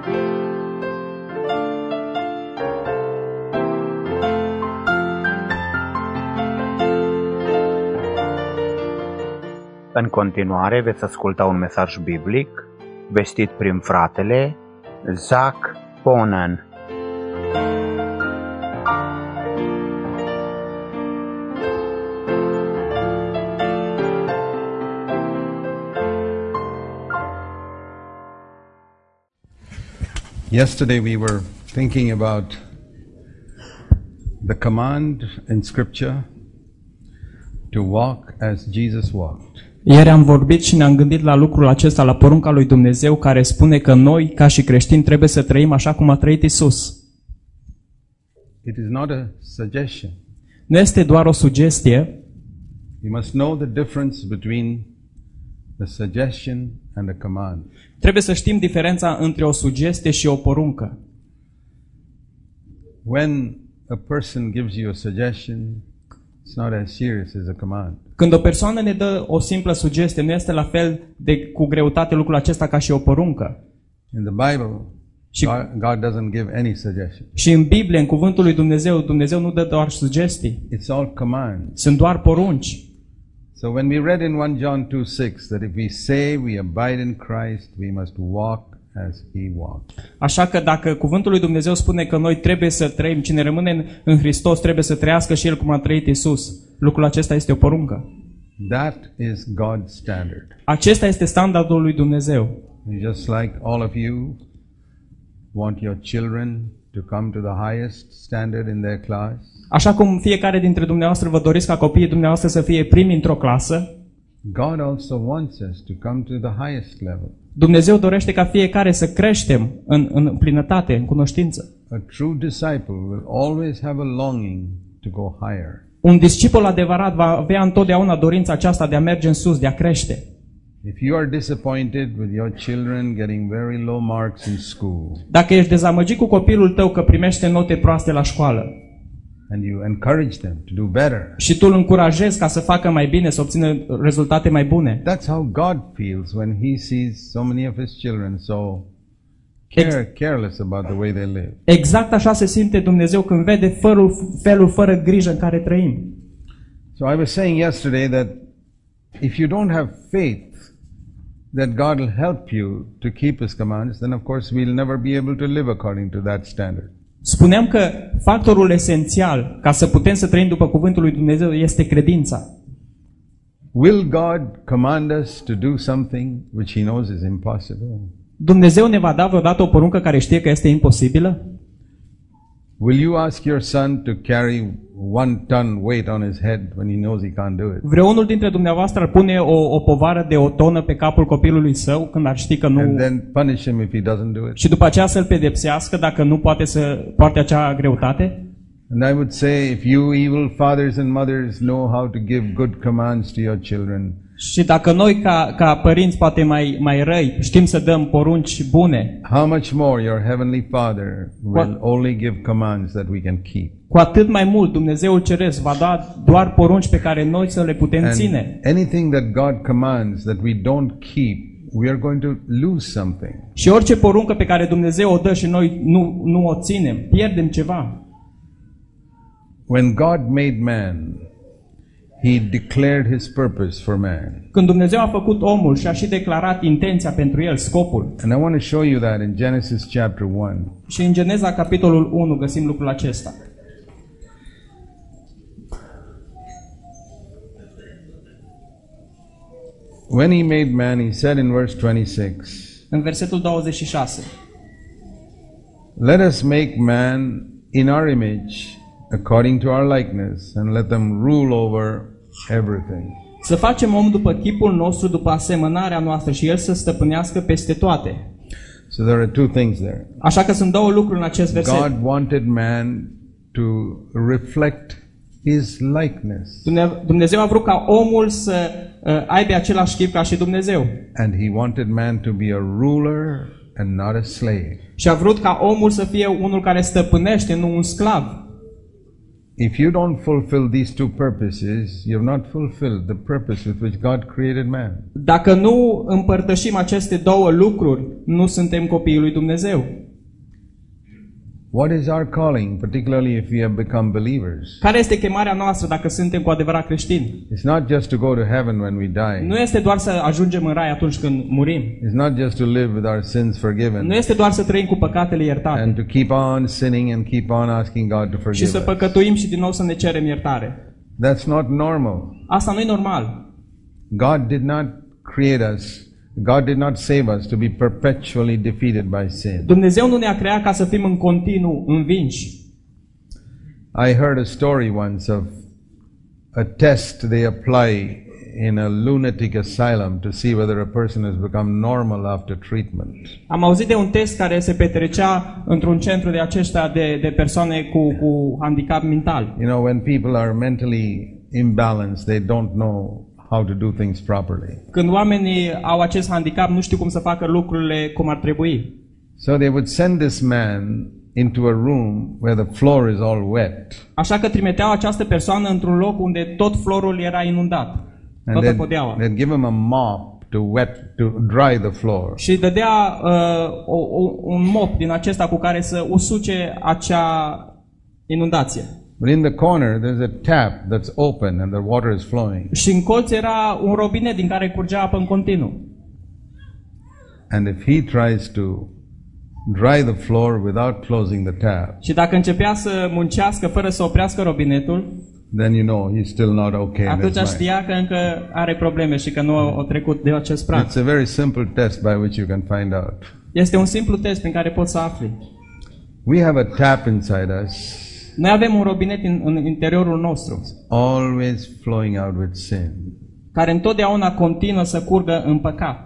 În continuare veți asculta un mesaj biblic vestit prin fratele Zach Ponen. Yesterday we were thinking about the command in Scripture to walk as Jesus walked. Ieri am vorbit și ne-am gândit la lucrul acesta, la porunca lui Dumnezeu care spune că noi, ca și creștini, trebuie să trăim așa cum a trăit Isus. It is not a suggestion. Nu este doar o sugestie. You must know the difference between the suggestion and a command. Trebuie să știm diferența între o sugestie și o poruncă. When a person gives you a suggestion, it's not as serious as a command. Când o persoană ne dă o simplă sugestie, nu este la fel de cu greutate lucrul acesta ca și o poruncă. In the Bible, God doesn't give any suggestion. Și în Biblie, în cuvântul lui Dumnezeu, Dumnezeu nu dă doar sugestii. It's all commands. Sunt doar porunci. So when we read in 1 John 2:6 that if we say we abide in Christ, we must walk as he walked. Așa că dacă cuvântul lui Dumnezeu spune că noi trebuie să trăim, cine rămâne în Hristos trebuie să trăiască și el cum a trăit Isus, lucrul acesta este o poruncă. That is God's standard. Acesta este standardul lui Dumnezeu. Just like all of you want your children to come to the highest standard in their class. Așa cum fiecare dintre dumneavoastră vă doriți ca copiii dumneavoastră să fie primi într-o clasă, God also wants us to come to the highest level. Dumnezeu dorește ca fiecare să creștem în plinătate, în cunoștință. A true disciple will always have a longing to go higher. Un discipol adevărat va avea întotdeauna dorința aceasta de a merge în sus, de a crește. If you are disappointed with your children getting very low marks in school, dacă ești dezamăgit cu copilul tău că primește note proaste la școală, and you encourage them to do better, și tu îl încurajezi ca să facă mai bine, să obțină rezultate mai bune. That's how God feels when he sees so many of his children so careless about the way they live. Exact așa se simte Dumnezeu când vede felul fără grijă în care trăim. So I was saying yesterday that if you don't have faith that God will help you to keep his commands, then of course we'll never be able to live according to that standard. Spuneam că factorul esențial ca să putem să trăim după cuvântul lui Dumnezeu este credința. Will God command us to do something which he knows is impossible? Dumnezeu ne va da vreodată o poruncă care știe că este imposibilă? Will you ask your son to carry 1 ton weight on his head when he knows he can't do it? Vreunul dintre dumneavoastră ar pune o povară de 1 tonă pe capul copilului său când ar ști că nu... And then punish him if he doesn't do it? Și după aceea să-l pedepsească dacă nu poate să poarte acea greutate? And I would say, if you evil fathers and mothers know how to give good commands to your children, și dacă noi ca părinți poate mai răi știm să dăm porunci bune, how much more your heavenly Father will only give commands that we can keep. Cu atât mai mult Dumnezeul Ceresc va da doar porunci pe care noi să le putem ține. Anything that God commands that we don't keep, we are going to lose something. Și orice poruncă pe care Dumnezeu o dă și noi nu o ținem, pierdem ceva. When God made man, he declared his purpose for man. Când Dumnezeu a făcut omul și a și declarat intenția pentru el, scopul. And I want to show you that in Genesis chapter 1. Și în Geneza capitolul 1 găsim lucrul acesta. When he made man, he said in verse 26. În versetul 26. Let us make man in our image, according to our likeness, and let them rule over everything. Să facem om după chipul nostru, după asemănarea noastră și el să stăpânească peste toate. So there are two things there. Așa că sunt două lucruri în acest verset. God wanted man to reflect his likeness. Dumnezeu a vrut ca omul să aibă același chip ca și Dumnezeu. And he wanted man to be a ruler and not a slave. Și a vrut ca omul să fie unul care stăpânește, nu un sclav. if you don't fulfill these two purposes, you have not fulfilled the purpose with which God created man. Dacă nu împărtășim aceste două lucruri, nu suntem copiii lui Dumnezeu. What is our calling, particularly if we have become believers? Care este chemarea noastră dacă suntem cu adevărat creștini? It's not just to go to heaven when we die. Nu este doar să ajungem în rai atunci când murim. It's not just to live with our sins forgiven. Nu este doar să trăim cu păcatele iertate. And to keep on sinning and keep on asking God to Și forgive să us. păcătuim și din nou să ne cerem iertare. That's not normal. Asta nu e normal. God did not create us. God did not save us to be perpetually defeated by sin. Dumnezeu nu ne-a creat ca să fim în continuu învinși. I heard a story once of a test they apply in a lunatic asylum to see whether a person has become normal after treatment. Am auzit de un test care se petrecea într-un centru de aceștia de persoane cu handicap mental. You know, when people are mentally imbalanced, they don't know how to do things properly. Când oamenii au acest handicap, nu știu cum să facă lucrurile cum ar trebui. So they would send this man into a room where the floor is all wet. Așa că trimiteau această persoană într-un loc unde tot florul era inundat. And Toată podeaua. they'd give him a mop to dry the floor. Și îi dădea un mop din acesta cu care să usuce acea inundație. But in the corner there's a tap that's open and the water is flowing. Și în colț era un robinet din care curgea apă în continuu. And if he tries to dry the floor without closing the tap, Și dacă începea să muncească fără să oprească robinetul, then you know he's still not okay in his atunci mind. știa că încă are probleme și că nu a trecut de acest prag. It's a very simple test by which you can find out. Este un simplu test prin care poți să afli. We have a tap inside us, Noi avem un robinet în interiorul nostru, always flowing out with sin. care întotdeauna continuă să curgă în păcat.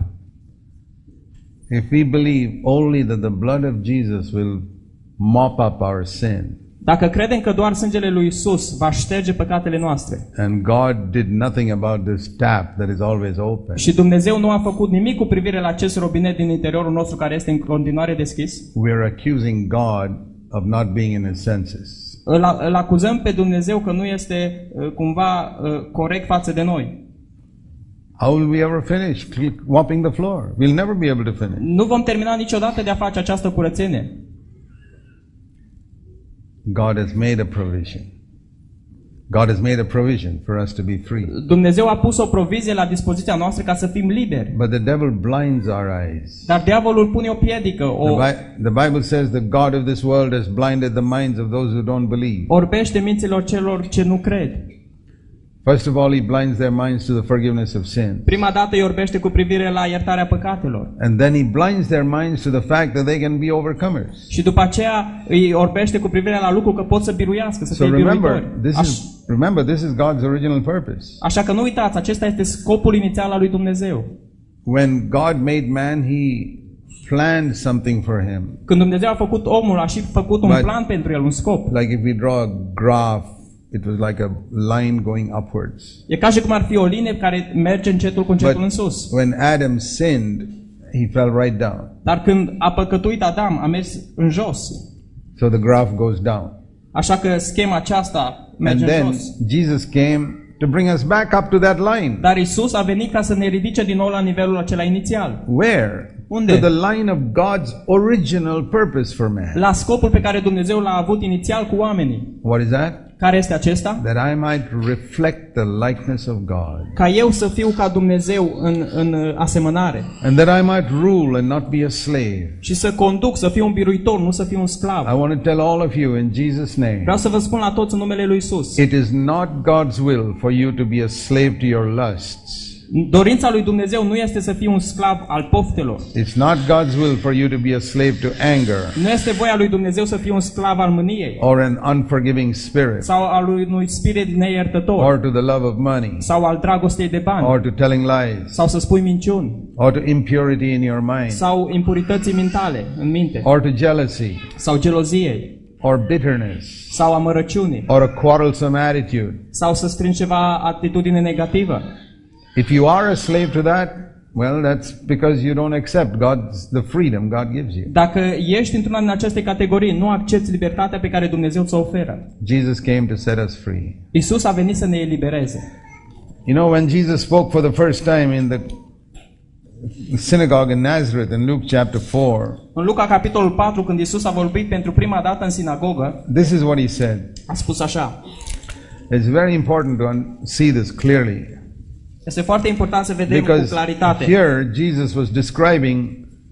If we believe only that the blood of Jesus will mop up our sin, Dacă credem că doar sângele lui Isus va șterge păcatele noastre and God did nothing about this tap that is always open, și Dumnezeu nu a făcut nimic cu privire la acest robinet din interiorul nostru care este în continuare deschis, we are accusing God of not being in his senses. îl acuzăm pe Dumnezeu că nu este cumva corect față de noi. How will we ever finish mopping the floor? We'll never be able to finish. Nu vom termina niciodată de a face această curățenie. God has made a provision. God has made a provision for us to be free. Dumnezeu a pus o provizie la dispoziția noastră ca să fim liberi. But the devil blinds our eyes. Dar diavolul pune o piedică, The Bible says the God of this world has blinded the minds of those who don't believe. orbește minților celor ce nu cred. First of all, he blinds their minds to the forgiveness of sin. Prima dată îi orbește cu privire la iertarea păcatelor. And then he blinds their minds to the fact that they can be overcomers. Și după aceea îi orbește cu privire la lucru că pot să biruiască, să So fie remember, biruitori. this is God's original purpose. Așa că nu uitați, acesta este scopul inițial al lui Dumnezeu. When God made man, he planned something for him. Când Dumnezeu a făcut omul, a și făcut un plan pentru el, un scop. Like if we draw a graph, it was like a line going upwards. E ca și cum ar fi o linie care merge încetul cu încetul But în sus. when Adam sinned, he fell right down. Dar când a păcătuit Adam, a mers în jos. So the graph goes down. Așa că schema aceasta merge And în then jos. Jesus came to bring us back up to that line. Dar Isus a venit ca să ne ridice din nou la nivelul acela inițial. Where? Unde? To the line of God's original purpose for man. La scopul pe care Dumnezeu l-a avut inițial cu oamenii. What is that? Care este acesta? That I might reflect the likeness of God. Ca eu să fiu ca Dumnezeu în asemănare. And that I might rule and not be a slave. Și să conduc, să fiu un biruitor, nu să fiu un sclav. I want to tell all of you in Jesus' name. Vreau să vă spun la toți în numele lui Isus. It is not God's will for you to be a slave to your lusts. Dorința lui Dumnezeu nu este să fii un sclav al poftelor. It's not God's will for you to be a slave to anger Nu este voia lui Dumnezeu să fii un sclav al mâniei or an unforgiving spirit sau al unui spirit neiertător or to the love of money sau al dragostei de bani or to telling lies sau să spui minciuni or to impurity in your mind sau impurității mentale în minte or to jealousy sau geloziei or bitterness sau amărăciunii or a quarrelsome attitude. sau să strângi ceva atitudine negativă. If you are a slave to that, Well, that's because you don't accept the freedom God gives you. Dacă ești într-una din aceste categorii, nu accepți libertatea pe care Dumnezeu ți-o oferă. Jesus came to set us free. Isus a venit să ne elibereze. You know, when Jesus spoke for the first time in the synagogue in Nazareth in Luke chapter 4, În Luca capitolul 4, când Isus a vorbit pentru prima dată în sinagogă, this is what he said. a spus așa. It's very important to see this clearly. Este foarte important să vedem cu Because claritate. here Jesus was describing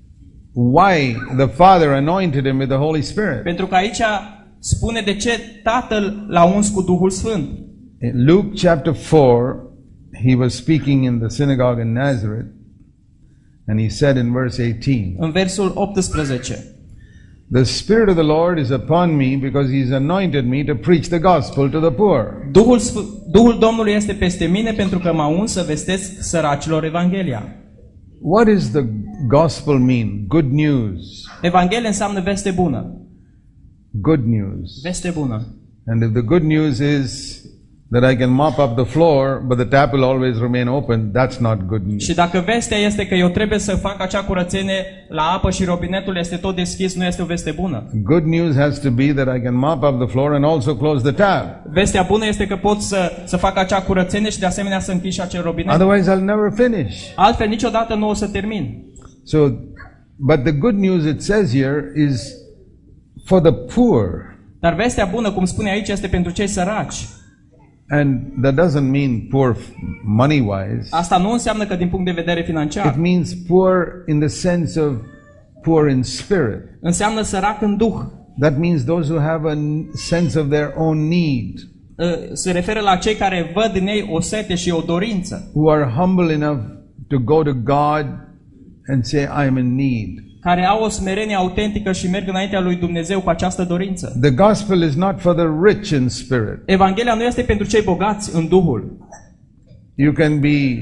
why the Father anointed him with the Holy Spirit. Pentru că aici spune de ce Tatăl l-a uns cu Duhul Sfânt. In Luke chapter 4, he was speaking in the synagogue in Nazareth, and he said in verse 18, În versul 18. "The Spirit of the Lord is upon me because he's anointed me to preach the gospel to the poor." Duhul Domnului este peste mine pentru că m-a uns să vestesc săracilor Evanghelia. What is the gospel mean? Good news. Evanghelia înseamnă veste bună. Good news. Veste bună. And if the good news is that I can mop up the floor, but the tap will always remain open, that's not good news. Și dacă vestea este că eu trebuie să fac acea curățenie la apă și robinetul este tot deschis, nu este o veste bună. Good news has to be that I can mop up the floor and also close the tap. Vestea bună este că pot să fac acea curățenie și de asemenea să închid și acel robinet. Otherwise I'll never finish. Altfel niciodată nu o să termin. So, but the good news it says here is for the poor. Dar vestea bună, cum spune aici, este pentru cei săraci. And that doesn't mean poor money-wise. Asta nu înseamnă că din punct de vedere It financiar. means poor in the sense of poor in spirit. Înseamnă sărac în duh. That means those who have a sense of their own need, Se referă la cei care văd în ei o sete și o dorință. who are humble enough to go to God and say, I'm in need. Care au o smerenie autentică și merg înaintea lui Dumnezeu cu această dorință. The gospel is not for the rich in spirit. Evanghelia nu este pentru cei bogați în Duhul. You can be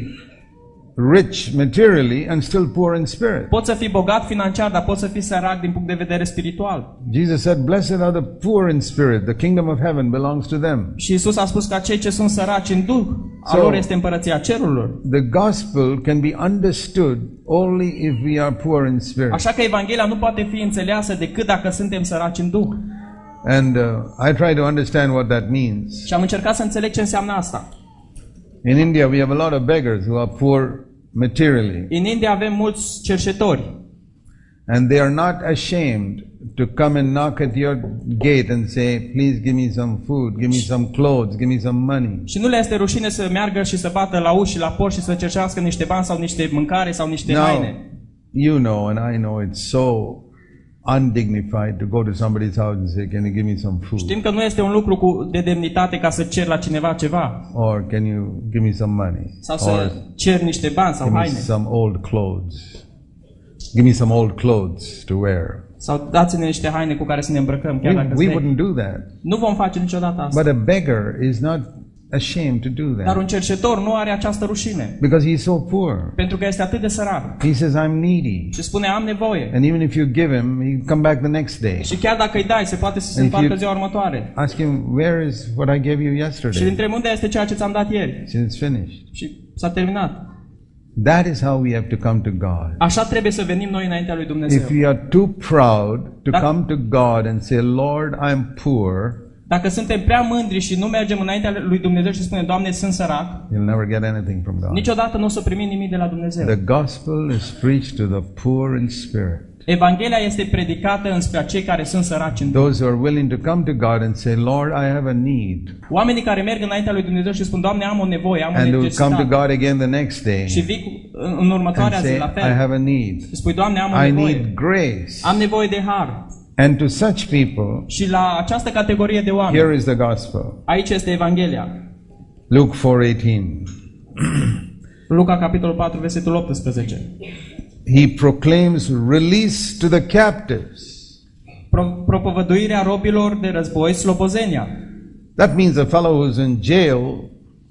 rich materially and still poor in spirit. Poți să fii bogat financiar, dar poți să fii sărac din punct de vedere spiritual. Jesus said, blessed are the poor in spirit. The kingdom of heaven belongs to them. Și Isus a spus că cei ce sunt săraci în Duh, a lor este împărăția cerurilor. The gospel can be understood only if we are poor in spirit. Așa că Evanghelia nu poate fi înțeleasă decât dacă suntem săraci în Duh. And I try to understand what that means. Și am încercat să înțeleg ce înseamnă asta. In India we have a lot of beggars who are poor materially. În India avem mulți cerșetori. And they are not ashamed to come and knock at your gate and say, please give me some food, give me some clothes, give me some money. Și nu le este rușine să meargă și să bată la uși și la porți și să cerșească niște bani sau niște mâncare sau niște haine. You know and I know it's so undignified to go to somebody's house and say, can you give me some food? Știm că nu este un lucru de demnitate ca să ceri la cineva ceva. Or can you give me some money? Sau să ceri niște bani sau give me haine. some old clothes. Give me some old clothes to wear. Sau dați-ne niște haine cu care să ne îmbrăcăm, chiar dacă We wouldn't do that. Nu vom face niciodată asta. But a beggar is not ashamed to do Dar that. un cerșetor nu are această rușine. Because he's so poor. Pentru că este atât de sărac. He says, I'm needy. Și spune, am nevoie. And even if you give him, he'll come back the next day. Și chiar dacă îi dai, se poate să se And if întoarcă you- ziua următoare. Ask him, where is what I gave you Și yesterday? între unde este ceea ce ți-am dat ieri? He says, it's finished. Și s-a terminat. That is how we have to come to God. Așa trebuie să venim noi înaintea lui Dumnezeu. If we are too proud to Dacă- come to God and say, Lord, I'm poor, Dacă suntem prea mândri și nu mergem înaintea lui Dumnezeu și spunem, Doamne, sunt sărac, you'll never get anything from God. niciodată nu o să primim nimic de la Dumnezeu. The gospel is preached to the poor in spirit. Evanghelia este predicată înspre cei care sunt săraci în Duh. Those who are willing to come to God and say, Lord, I have a need. Oamenii care merg înaintea lui Dumnezeu și spun, Doamne, am o nevoie, am o And who come to necesitate. God again the next day Și vii în and următoarea zi say, la I fel. have a need. Și spui, Doamne, am o I nevoie. need grace. Am nevoie de har. And to such people, Și la această categorie de oameni, here is the gospel. aici este Evanghelia. Luke 4:18. Luca, capitolul 4, versetul 18. He proclaims release to the captives. Propovăduirea robilor de război, slobozenia. That means a fellow who's in jail,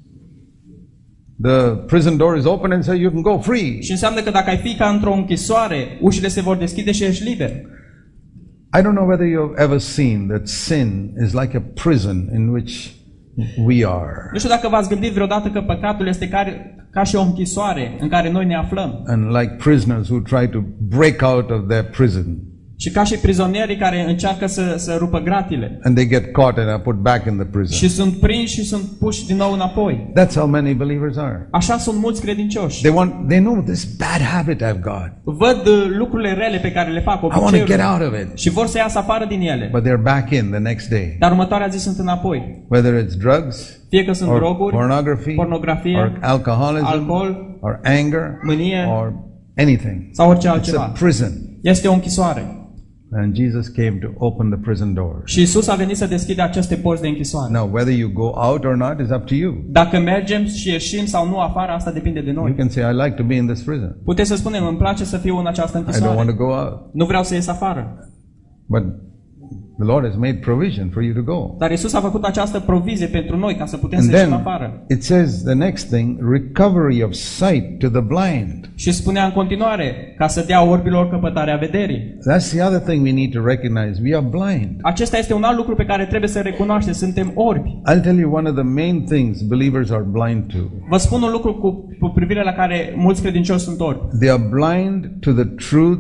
the prison door is open and say you can go free. Și înseamnă că dacă ai fi ca într-o închisoare, ușile se vor deschide și ești liber. I don't know whether you've ever seen that sin is like a prison in which we are. Nu știu dacă v-ați gândit vreodată că păcatul este ca ca și o închisoare în care noi ne aflăm. And like prisoners who try to break out of their prison. Și ca și prizonierii care încearcă să rupă gratile. And they get caught and are put back in the prison. Și sunt prinși și sunt puși din nou înapoi. That's how many believers are. Așa sunt mulți credincioși. They know this bad habit I've got. Văd lucrurile rele pe care le fac, I want to get out of it. și vor să iasă afară din ele. But they're back in the next day. Dar următoarea zi sunt înapoi. Whether it's drugs, Fie că sunt or droguri, pornography, or alcoholism, alcool, or anger, mânie, or anything. sau orice It's altceva. a prison. Este o închisoare. And Jesus came to open the prison doors. Și Isus a venit să deschide aceste porți de închisoare. Now, whether you go out or not is up to you. Dacă mergem și ieșim sau nu afară, asta depinde de You noi. can say, I like to be in this prison. Puteți să spunem, îmi place să fiu în această I don't want închisoare. to go out. Nu vreau să ies afară. But the Lord has made provision for you to go. Dar Isus a făcut această provizie pentru noi ca să putem And să ieșim then afară. it says the next thing, recovery of sight to the blind. Și spunea în continuare, ca să dea orbilor căpătarea vederii. That's the other thing we need to recognize. We are blind. Acesta este un alt lucru pe care trebuie să recunoaștem, suntem orbi. I'll tell you one of the main things believers are blind to. Vă spun un lucru cu privire la care mulți credincioși sunt orbi. They are blind to the truth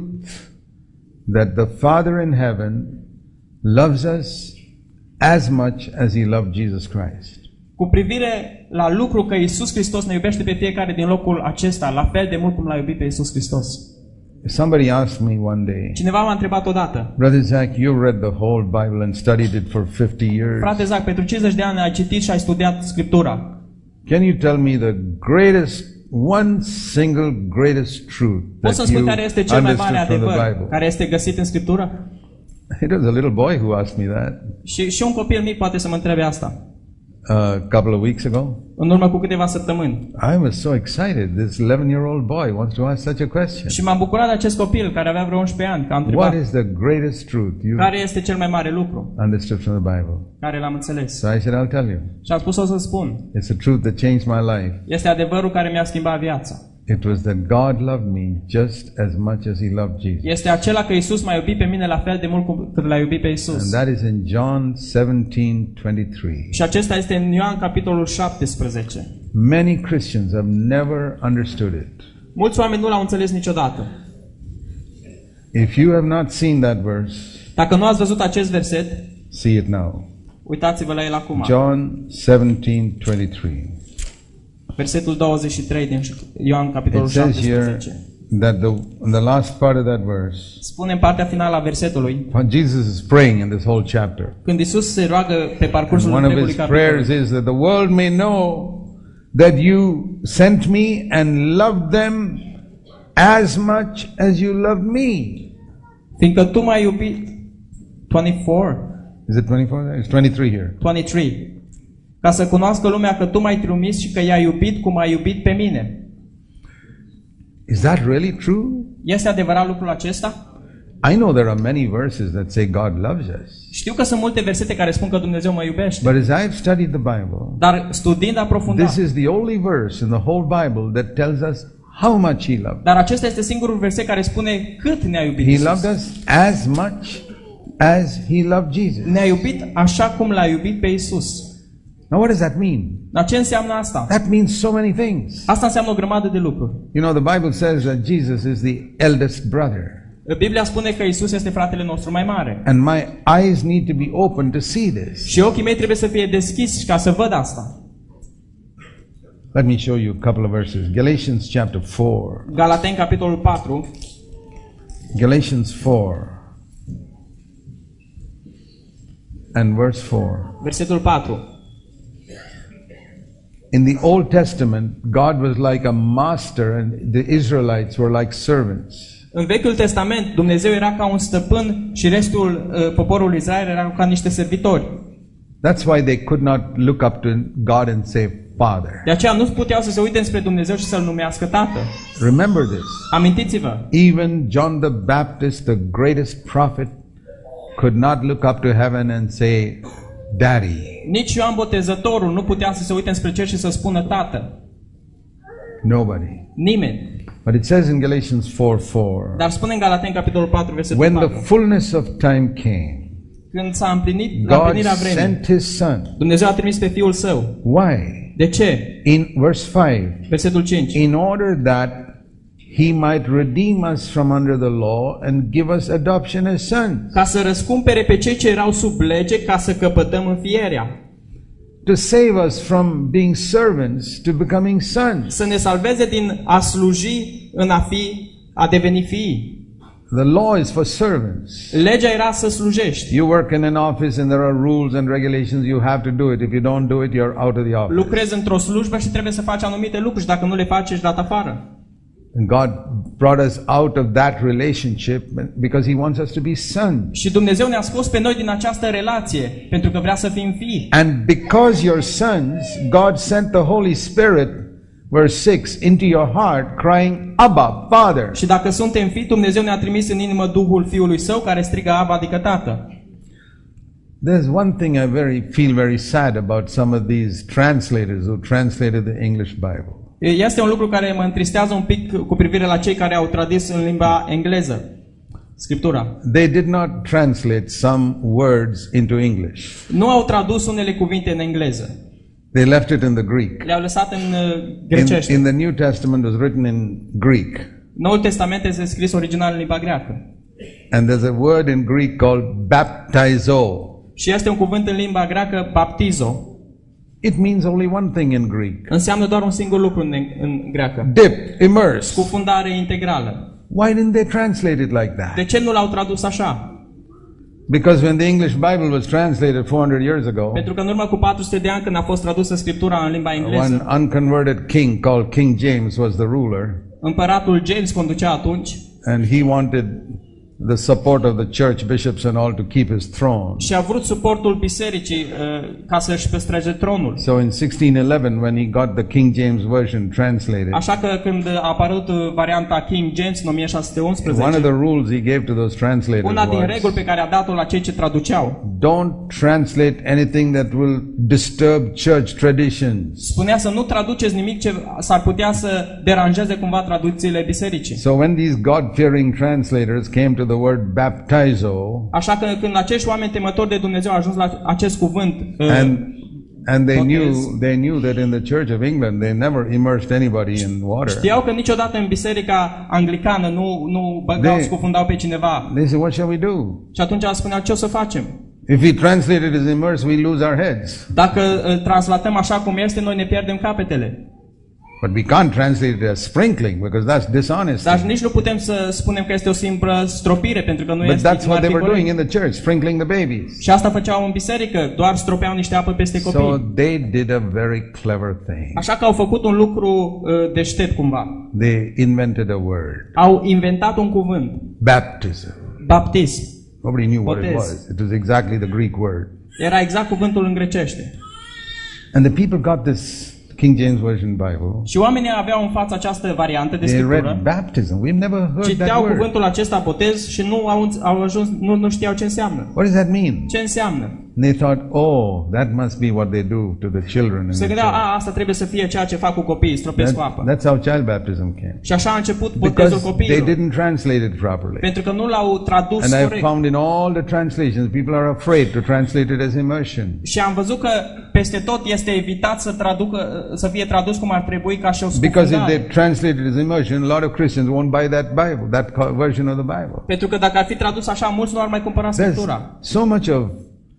that the Father in heaven loves us as much as He loved Jesus Christ. Cu privire la lucru că Isus Hristos ne iubește pe fiecare din locul acesta, la fel de mult cum l-a iubit pe Isus Hristos. Somebody asked me one day, Cineva m-a întrebat odată, Brother Zach, you read the whole Bible and studied it for 50 years. frate Zac, pentru 50 de ani ai citit și ai studiat Scriptura. Can you tell me the greatest, one single greatest truth Poți să that spui you care este cel mai mare understood from the adevăr Bible? care este găsit în Scriptură? It was a little boy who asked me that Și un copil mic poate să mă întrebe asta. a couple of weeks ago. În urmă cu câteva săptămâni. I was so excited. This 11-year-old boy wants to ask such a question. Și m-am bucurat de acest copil care avea vreo 11 ani, că a What întrebat is the greatest truth you care este cel mai mare lucru understood from the Bible? care l-am înțeles. So I said, I'll tell you. Și am spus o să spun. It's a truth that changed my life. Este adevărul care mi-a schimbat viața. It was that God loved me just as much as He loved Jesus. Este acela că Isus m-a iubit pe mine la fel de mult cât l-a iubit pe And Isus. that is in John 17:23. Și acesta este în Ioan capitolul 17. Many Christians have never understood it. Mulți oameni nu l-au înțeles niciodată. If you have not seen that verse, Dacă nu ați văzut acest verset, see it now. uitați-vă la el acum. John 17:23. Versetul 23 din Ioan capitolul It says here 17. that in the last part of that verse, Spune în partea finală a versetului, when Jesus is praying in this whole chapter, când Isus se roagă pe parcursul one of întregului his prayers capitol, is that the world may know that you sent me and loved them as much as you loved me. fiindcă tu m-ai iubit, 24, Is it 24? It's 23 here. 23, ca să cunoască lumea că tu m-ai trimis și că i-ai iubit cum ai iubit pe mine. Is that really true? Este adevărat lucrul acesta? I know there are many verses that say God loves us. Știu că sunt multe versete care spun că Dumnezeu mă iubește, But as I've studied the Bible, dar studiind aprofundat, this is the only verse in the whole Bible that tells us how much He loved. dar acesta este singurul verset care spune cât ne-a iubit He Isus. loved us as much as He loved Jesus. Ne-a iubit așa cum l-a iubit pe Isus. Now what does that mean? Dar ce înseamnă asta? That means so many things. Asta înseamnă o grămadă de lucruri. You know, the Bible says that Jesus is the eldest brother. Biblia spune că Isus este fratele nostru mai mare. And my eyes need to be open to see this. Și ochii mei trebuie să fie deschiși ca să văd asta. Let me show you a couple of verses. Galatians chapter 4. Galateni, capitolul 4, Galatians 4 and verse 4. versetul 4. In the Old Testament, God was like a master and the Israelites were like servants. În Vechiul Testament, Dumnezeu era ca un stăpân și restul poporului Israel erau ca niște servitori. That's why they could not look up to God and say, Father. De aceea nu puteau să se uite spre Dumnezeu și să-L numească Tată. Remember this. Amintiți-vă, Even John the Baptist, the greatest prophet, could not look up to heaven and say, Daddy. nici Ioan Botezătorul nu putea să se uite spre cer și să spună Tată. Nobody. Nimeni. But it says in Galatians 4:4, Dar spune în Galateni, capitolul 4, versetul when 4. the fullness of time came, Când s-a împlinit, la God împlinirea vremii, sent His Son. Dumnezeu a trimis pe Fiul Său. Why? De ce? In verse 5, Versetul 5. in order that he might redeem us from under the law and give us adoption as sons. Ca să răscumpere pe cei ce erau sub lege, ca să căpătăm înfierea. To save us from being servants to becoming sons. Să ne salveze din a sluji în a deveni fii. The law is for servants. Legea era să slujești. You work in an office and there are rules and regulations, you have to do it. If you don't do it, you're out of the office. Lucrezi într-o slujbă și trebuie să faci anumite lucruri și dacă nu le faci, ești dat afară. And God brought us out of that relationship because He wants us to be sons. Și Dumnezeu ne-a scos pe noi din această relație pentru că vrea să fim fii. And because you're sons, God sent the Holy Spirit, verse 6, into your heart, crying, Abba, Father. Și dacă suntem fii, Dumnezeu ne-a trimis în inimă Duhul Fiului Său care strigă Abba, adică Tată. There's one thing I feel very sad about some of these translators who translated the English Bible. Este un lucru care mă întristează un pic cu privire la cei care au tradus în limba engleză Scriptura. They did not translate some words into English. Nu au tradus unele cuvinte în engleză. They left it in the Greek. Le-au lăsat în grecește. In the New Testament was written in Greek. Noul Testament este scris original în limba greacă. And there's a word in Greek called baptizo. Și este un cuvânt în limba greacă, baptizo. It means only one thing in Greek. Înseamnă doar un singur lucru în greacă. Dip, immerse. Scufundare integrală. Why didn't they translate it like that? De ce nu l-au tradus așa? Because when the English Bible was translated 400 years ago, Pentru că în urmă cu 400 de ani când a fost tradusă Scriptura în limba engleză, one unconverted king called King James was the ruler, împăratul James conducea atunci and he wanted the support of the church bishops and all to keep his throne. și a vrut suportul bisericii ca să-și păstreze tronul. So in 1611, when he got the King James version translated, Așa că când a apărut varianta King James în one of 1611, the rules he gave to those translators una din was, reguli pe care a dat-o la cei ce traduceau, don't translate anything that will disturb church traditions. spunea să nu traduceți nimic ce s-ar putea să deranjeze cumva traducțiile bisericii. So when these God-fearing translators came to the word baptizo, Așa că când acești oameni temători de Dumnezeu au ajuns la acest cuvânt, and they knew that in the Church of England they never immersed anybody in water. știau că niciodată în biserica anglicană nu băgau, scufundau pe cineva. They said, what shall we do? Și atunci spuneau, ce o să facem? If we translate it as immerse, we lose our heads. Dacă îl translatăm așa cum este, noi ne pierdem capetele. But we can't translate it as sprinkling because that's dishonest. Dar nici nu putem să spunem că este o simplă stropire, pentru că nu But este. that's what they were doing in the church, sprinkling the babies. Și asta făceau în biserică, doar stropeau niște apă peste So copii. they did a very clever thing. Așa că au făcut un lucru deștept cumva. They invented a word. Au inventat un cuvânt, Baptism. baptism. Nobody knew what it Botez. was. It was exactly the Greek word. Era exact cuvântul în grecește. And the people got this King James Version Bible. Și oamenii aveau în față această variantă de They read scriptură. baptism. We've never heard that Citeau word. cuvântul acesta botez și au ajuns, nu știau ce înseamnă. What does that mean? Ce înseamnă? They thought, oh, that must be what they do to the children in Se the gândeau, church. asta trebuie să fie ceea ce fac cu copiii, stropesc cu apă. That's how child baptism came. Și așa a început botezul Because they copiilor. didn't translate it properly. Pentru că nu l-au tradus And I've corect. found in all the translations, people are afraid to translate it as immersion. Și am văzut că peste tot este evitat să fie tradus cum ar trebui, ca și o Because if they scufundare. translate it as immersion, a lot of Christians won't buy that Bible, that version of the Bible. Pentru că dacă ar fi tradus așa, mulți nu ar mai cumpăra There's Scriptura. so much of,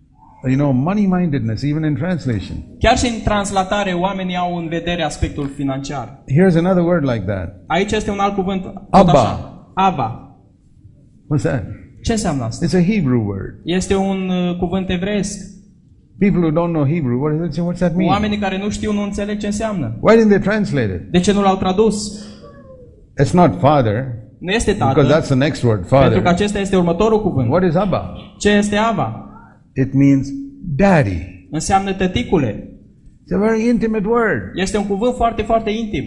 money-mindedness even in translation. Chiar și în translatare, oamenii au în vedere aspectul financiar. Here's another word like that. Aici este un alt cuvânt. tot Abba. așa. Abba. What's that? Ce înseamnă asta? It's a Hebrew word. Este un cuvânt evreiesc. People who don't know Hebrew, what's that mean? Oamenii care nu știu, nu înțeleg ce înseamnă. Why didn't they translate it? De ce nu l-au tradus? It's not father, Nu este because tată, that's the next word, pentru că father. acesta este următorul cuvânt. What is Abba? Ce este Abba? It means daddy. Înseamnă tăticule. It's a very intimate word. Este un cuvânt foarte, foarte intim.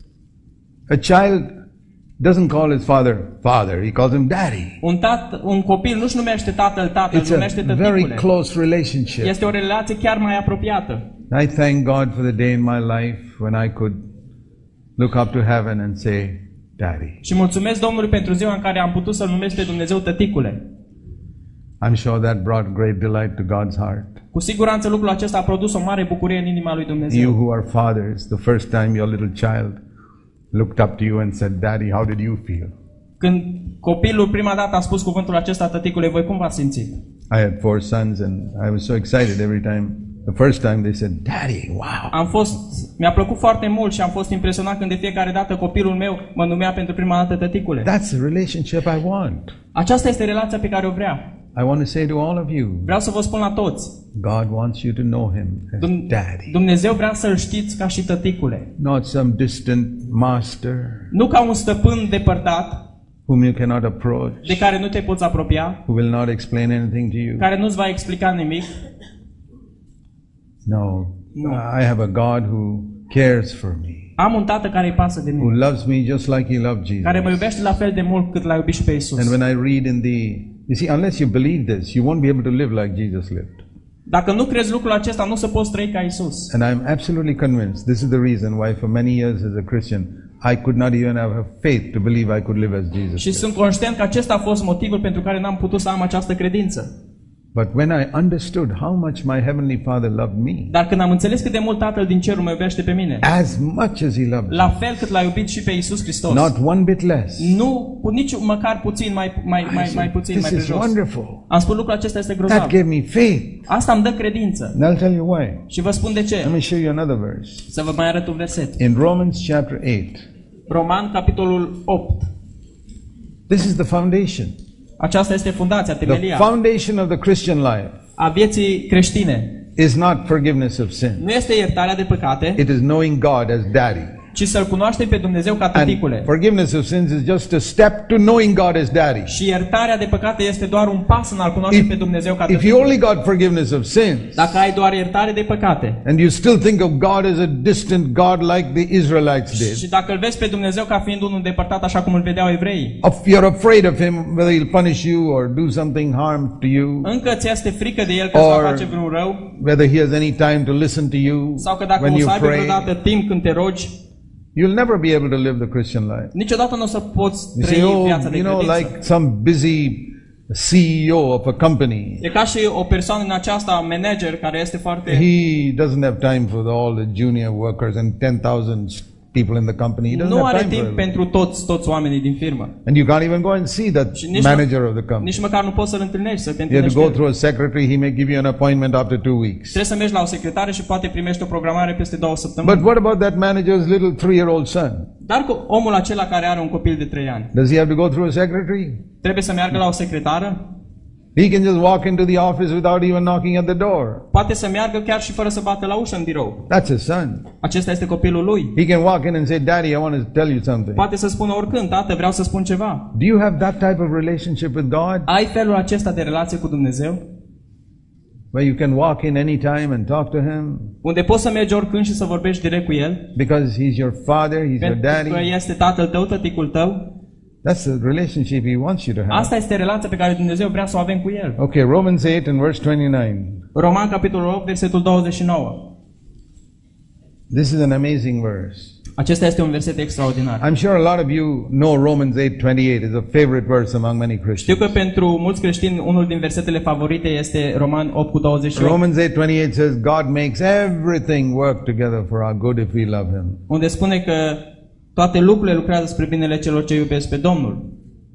A child doesn't call his father father, he calls him daddy. Un copil nu-și numește tatăl, îl It's numește a very tăticule. close relationship. Este o relație chiar mai apropiată. I thank God for the day in my life when I could look up to heaven and say, Daddy. Și mulțumesc Domnului pentru ziua în care am putut să-L numesc pe Dumnezeu tăticule. I'm sure that brought great delight to God's heart. Cu siguranță lucrul acesta a produs o mare bucurie în inima lui You Dumnezeu. who are fathers, the first time your little child looked up to you and said, Daddy, how did you feel? Când copilul prima dată a spus cuvântul acesta tăticule, voi cum v-ați simțit? I had 4 sons and I was so excited every time. The first time they said, Daddy, wow. Mi-a plăcut foarte mult și am fost impresionat când de fiecare dată copilul meu mă numea pentru prima dată tăticule. That's the relationship I want. Aceasta este relația pe care o vrea. I want to say to all of you, Vreau să vă spun la toți. God wants you to know Him as Daddy. Dumnezeu vrea să-L știți ca și tăticule. Not some distant master Nu ca un stăpân depărtat whom you cannot approach, de care nu te poți apropia, who will not explain anything to you. care nu-ți va explica nimic. No, No. I have a God who cares for me, Am un tată care îi pasă de who mine, loves me just like He loved care mă Jesus. iubește la fel de mult cât l-a iubit și pe And Isus. when I read in the, you see, unless you believe this, you won't be able to live like Jesus lived. Dacă nu crezi lucrul acesta, nu se poți trăi ca Isus. And I'm absolutely convinced this is the reason why for many years as a Christian, I could not even have faith to believe I could live as Jesus Și did. sunt conștient că acesta a fost motivul pentru care n-am putut să am această credință. But when I understood how much my Heavenly Father loved me, Dar când am înțeles cât de mult Tatăl din cerul mă iubește pe mine, as much as He loved la me, fel cât l-a iubit și pe Isus Hristos, not one bit less, nu cu nici măcar puțin mai puțin mai this pe is jos. wonderful. Am spus lucrul acesta este That grozav. gave me faith. Asta îmi dă credință. And I'll tell you why. Și vă spun de Let ce. me show you another verse. Să vă mai arăt un verset. In Romans chapter 8, Roman, capitolul 8. this is the foundation. Aceasta este fundația, The temelia foundation of the Christian life a vieții creștine. is not forgiveness of sin. Nu este iertarea de păcate, It is knowing God as Daddy. ci să-L cunoaștem pe Dumnezeu ca And tăticule. forgiveness of sins is just a step to knowing God as Daddy. Și iertarea de păcate este doar un pas în a-L cunoaște pe Dumnezeu ca If you tăticule. only got forgiveness of sins, Dacă ai doar iertare de păcate and you still think of God as a distant God like the Israelites did, și dacă îl vezi pe Dumnezeu ca fiind unul îndepărtat așa cum îl vedeau evreii, you're afraid of Him, whether He'll punish you or do something harm to you, încă ți este frică de El că îți va Or- face vreun rău, whether He has any time to listen to you sau că dacă when o să you aibă pray, vreodată timp când te rogi, you'll never be able to live the Christian life. niciodată nu o să poți You trăi say, viața oh, de you know, credință. like some busy CEO of a company. E ca și o persoană în aceasta, manager, care este foarte... He doesn't have time for all the junior workers and 10,000 people in the company. He doesn't Nu have are time timp for it. pentru toți oamenii din firmă. And you can't even go and see that Și nici, manager of the company. nici măcar nu poți să-l întâlnești, să te You have întâlnești to cu go el. through a secretary. He may give you an appointment after 2 weeks. Trebuie să mergi la o secretară și poate primești o programare peste 2 săptămâni. But what about that manager's little 3-year-old son? Dar cu omul acela care are un copil de 3 ani, Does he have to go through a secretary? trebuie să meargă la o secretară? He can just walk into the office without even knocking at the door. Poate să meargă chiar și fără să bată la ușă în birou. That's his son. Acesta este copilul lui. He can walk in and say, Daddy, I want to tell you something. Poate să spună oricând, tată, vreau să spun ceva. Do you have that type of relationship with God? Ai felul acesta de relație cu Dumnezeu? Where you can walk in any time and talk to Him? Unde poți să mergi oricând și să vorbești direct cu El? Because He's your father, He's your Pentru că daddy. este tatăl tău, tăticul tău. That's the relationship He wants you to have. Asta este relația pe care Dumnezeu vrea să o avem cu El. Okay, Romans 8 and verse 29. Roman, capitolul 8, versetul 29. This is an amazing verse. Acesta este un verset extraordinar. I'm sure a lot of you know Romans 8:28 is a favorite verse among many Știu Christians. că pentru mulți creștini unul din versetele favorite este Roman 8 cu 28, Romans 8:28 says God makes everything work together for our good if we love Him. unde spune că toate lucrurile lucrează spre binele celor ce iubesc pe Domnul.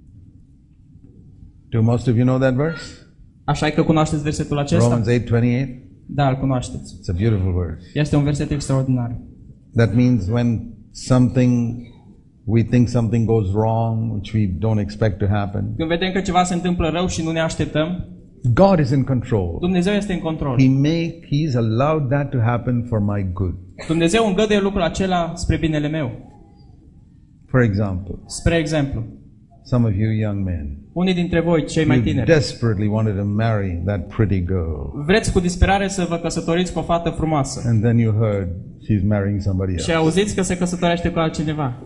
Do most of you know that verse? Așa că cunoașteți versetul acesta? Romans 8:28. Da, îl cunoașteți. It's a beautiful verse. Este un verset extraordinar. That means when we think something goes wrong, which we don't expect to happen, Când vedem că ceva se întâmplă rău și nu ne așteptăm, God is in control. Dumnezeu este în control. He's allowed that to happen for my good. Dumnezeu îngăduie lucrul acela spre binele meu. For example, Spre exemplu, some of you young men, unii dintre voi, cei mai you tineri, desperately wanted to marry that pretty girl, vreți cu disperare să vă căsătoriți cu o fată frumoasă and then you heard she's marrying somebody și else. auziți că se căsătorește cu altcineva.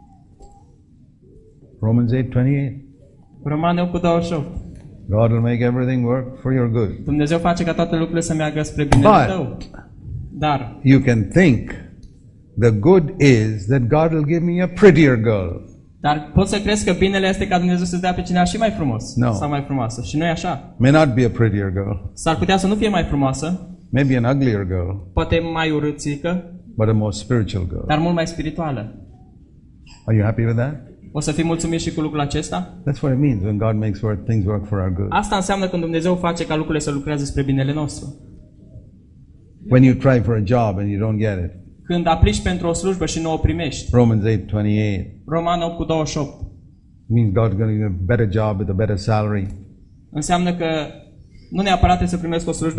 Romans 8:28. Roman 8 cu 28. God will make everything work for your good. Dumnezeu face ca toate lucrurile să meargă spre binele But- tău. Dar You can think the good is that God will give me a prettier girl. Dar poți să crezi că binele este ca Dumnezeu să-ți dea pe cineva și mai frumos No. sau mai frumoasă. Și nu e așa. May not be a prettier girl, S-ar putea să nu fie mai frumoasă, maybe an uglier girl, poate mai urâțică, but a more spiritual girl. dar mult mai spirituală. Are you happy with that? O să fii mulțumit și cu lucrul acesta? That's what it means when God makes things work for our good. Asta înseamnă când Dumnezeu face ca lucrurile să lucreze spre binele nostru. When you try for a job and you don't get it. Când aplici pentru o slujbă și nu o primești. Romans 8:28. Roman 8:28. Means God's going to give a better job with a better salary. Înseamnă că nu neapărat trebuie să primesc o slujbă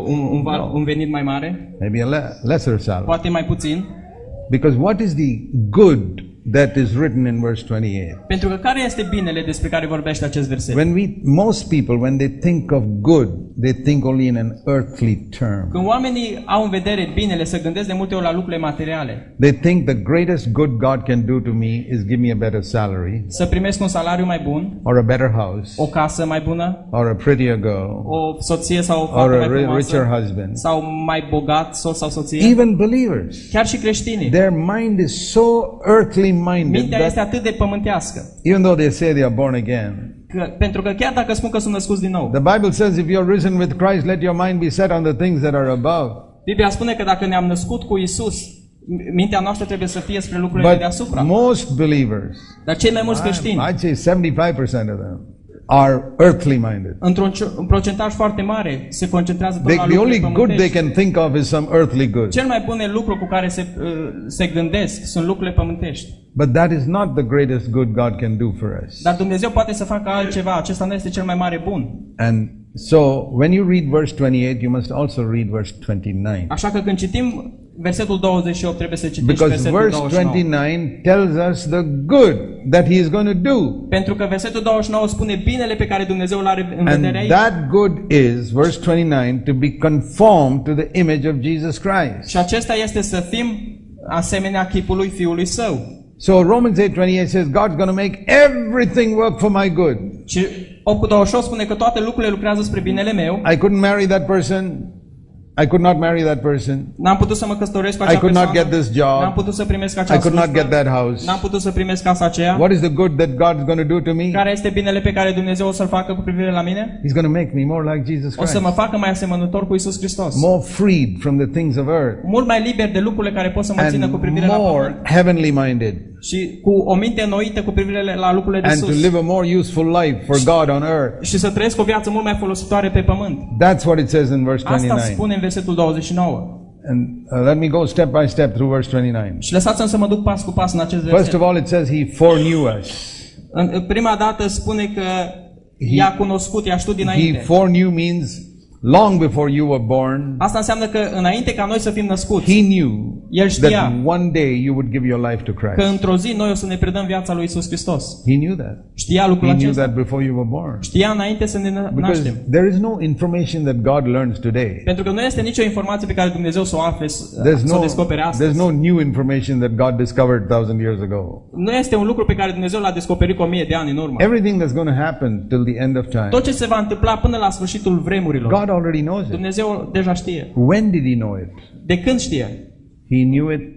un venit mai mare, Maybe a lesser salary. poate mai puțin. Because what is the good that is written in verse 28? Pentru că care este binele despre care vorbește acest verset? Most people, when they think of good, they think only in an earthly term. Când oamenii au în vedere binele, se gândesc de multe ori la lucrurile materiale. They think the greatest good God can do to me is give me a better salary, Să primesc un salariu mai bun, or a better house, o casă mai bună, or a prettier girl, o soție sau o or fată mai a richer frumoasă, husband. sau mai bogat soț sau soție. Even believers, Chiar și creștinii. their mind is so earthly minded Mintea este that atât de pământească. even though they say they are born again, Pentru că chiar dacă spun că sunt născuți din nou, the Bible says if you are risen with Christ, let your mind be set on the things that are above. Biblia spune că dacă ne-am născut cu Isus, mintea noastră trebuie să fie spre lucrurile de But deasupra. most believers, Dar cei mai mulți creștini, I'd say 75% of them, are earthly minded. într-un procentaj foarte mare, se concentrează tot la The only lucrurile good they pământești. can think of is some earthly good. Cel mai bune lucru cu care se gândesc sunt lucrurile pământești. But that is not the greatest good God can do for us. Dar Dumnezeu poate să facă altceva. Acesta nu este cel mai mare bun. And so, when you read verse 28, you must also read verse 29. Așa că când citim versetul 28, trebuie să citim și Because versetul verse 29. 29 tells us the good that He is going to do. Pentru că versetul 29 spune binele pe care Dumnezeu îl are în And vedere aici. that good is, verse 29, to be conformed to the image of Jesus Christ. Și acesta este să fim asemenea chipului Fiului Său. So Romans 8:28 says, God's going to make everything work for my good. Și 8:28 spune că toate lucrurile lucrează spre binele meu. I couldn't marry that person. I could not marry that person. N-am putut să mă căsătoresc cu I acea could not persoană. get this job. N-am putut să primesc I acea could not slujbă. get that house. N-am putut să primesc casa aceea. What is the good that God's going to do to me? Care este binele pe care Dumnezeu o să-l facă cu privire la mine? He's going to make me more like Jesus O să mă Christ. facă mai asemănător cu Isus Hristos. More freed from the things of earth. Mult mai liber de lucrurile care pot să mă țină cu And privire la pământ. more heavenly minded. Și cu o minte înnoită cu privire la lucrurile de And to sus. live a more useful life for God on earth. Și să trăiesc o viață mult mai folositoare pe pământ. That's what it says in verse Asta 29. spune în versetul 29. And let me go step by step through verse 29. Și lăsați-mi să mă duc pas cu pas în acest First verset. of all, it says He foreknew us. În prima dată spune că i-a cunoscut, i-a știut He dinainte. foreknew means long before you were born. Asta înseamnă că înainte ca noi să fim născuți, He knew El știa that one day you would give your life to că Christ. într-o zi noi o să ne predăm viața lui Isus Hristos. He knew that. Știa lucrul He knew acesta. that before you were born. Știa înainte să ne Because naștem. there is no information that God learns today. Pentru că nu este nicio informație pe care Dumnezeu să o afle, There's să o descopere there's astăzi. no new information that God discovered 1,000 years ago. Nu este un lucru pe care Dumnezeu l-a descoperit cu 1000 de ani în urmă. Everything that's going to happen till the end of time, Tot ce se va întâmpla până la sfârșitul vremurilor, God already knows it. Dumnezeu deja știe. When did He know it? De când știe? He knew it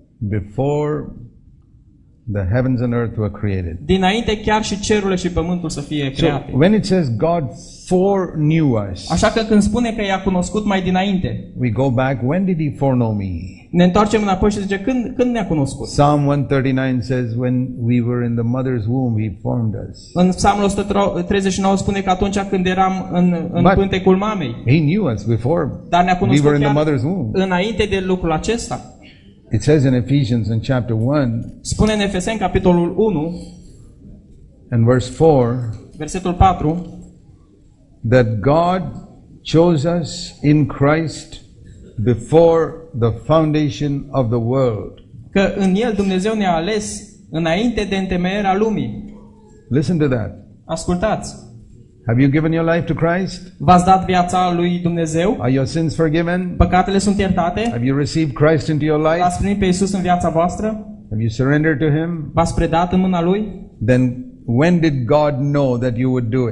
before the heavens and earth were created. Dinainte chiar și cerurile și pământul să fie So create. when it says God foreknew us, Așa că când spune că i-a cunoscut mai dinainte, we go back, when did He foreknow me? ne întoarcem înapoi și zice, când ne-a cunoscut? Psalm 139 says, when we were in the mother's womb, He formed us. În Psalmul 139 spune că atunci când eram în But- pântecul mamei, He knew us before dar ne-a we were cunoscut in the chiar mother's womb. înainte de lucrul acesta. It says in Ephesians in chapter 1 Spune în Efeseni, capitolul 1, and verse 4, versetul 4, that God chose us in Christ before the foundation of the world. că în El Dumnezeu ne-a ales înainte de întemeierea lumii. Listen to that. Ascultați! Have you given your life to Christ? V-ați dat viața lui Dumnezeu? Are your sins forgiven? Păcatele sunt iertate? Have you received Christ into your life? L-ați primit pe Iisus în viața voastră? Have you surrendered to Him? V-ați predat în mâna Lui? Then when did God know that you would do it?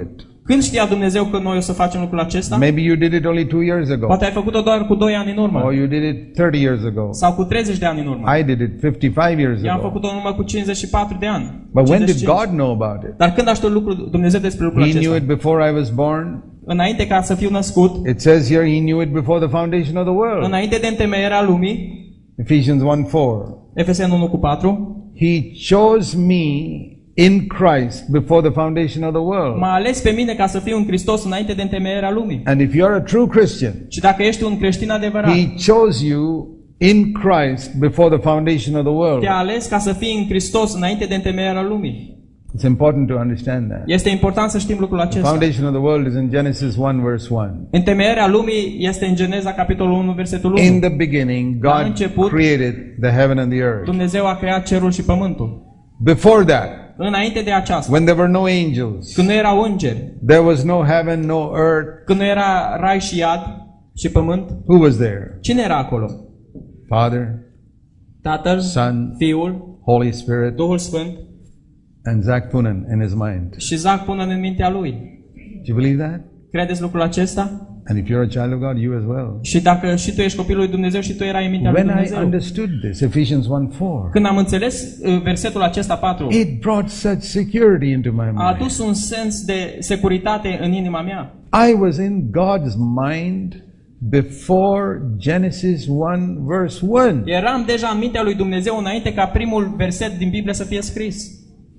Când știa Dumnezeu că noi o să facem lucrul acesta? Maybe you did it only 2 years ago. Poate ai făcut-o doar cu 2 ani în urmă. Or you did it 30 years ago. Sau cu 30 de ani în urmă. I did it 55 years Eu am ago. făcut-o în urmă cu 54 de ani. But when did 55. God know about it? Dar când a știut Dumnezeu despre lucrul He knew acesta? it before I was born. Înainte ca să fiu născut, It says here He knew it before the foundation of the world. înainte de întemeierea lumii, Ephesians 1:4. Efeseni 1:4, He chose me in Christ before the foundation of the world. m-a ales pe mine ca să fiu în Hristos înainte de întemeierea lumii. And if you're a true Christian, Și dacă ești un creștin adevărat, He chose you in Christ before the foundation of the world. te-a ales ca să fii în Hristos înainte de întemeierea lumii. It's important to understand that. Este important să știm lucrul The acesta. foundation of the world is in Genesis 1 verse 1. Întemeierea lumii este în Geneza capitolul 1 versetul 1. In the beginning, God început, created the heaven and the earth. Dumnezeu a creat cerul și pământul. Before that, Înainte de aceasta, when there were no angels, când nu erau îngeri, there was no heaven, no earth. când nu era rai și iad și pământ, Who was there? cine era acolo? Father, Tatăl, Son, Fiul, Holy Spirit, Duhul Sfânt and Zach Punan in his mind. și Zac până în mintea lui. Do you believe that? Credeți lucrul acesta? And if you're a child of God, you as well. Și dacă și tu ești copilul lui Dumnezeu și tu erai în mintea lui When I Dumnezeu. understood this, Ephesians 1:4, Când am înțeles versetul acesta 4, it brought such security into my a mind. adus un sens de securitate în inima mea. I was in God's mind before Genesis 1 verse 1. Eram deja în mintea lui Dumnezeu înainte ca primul verset din Biblie să fie scris.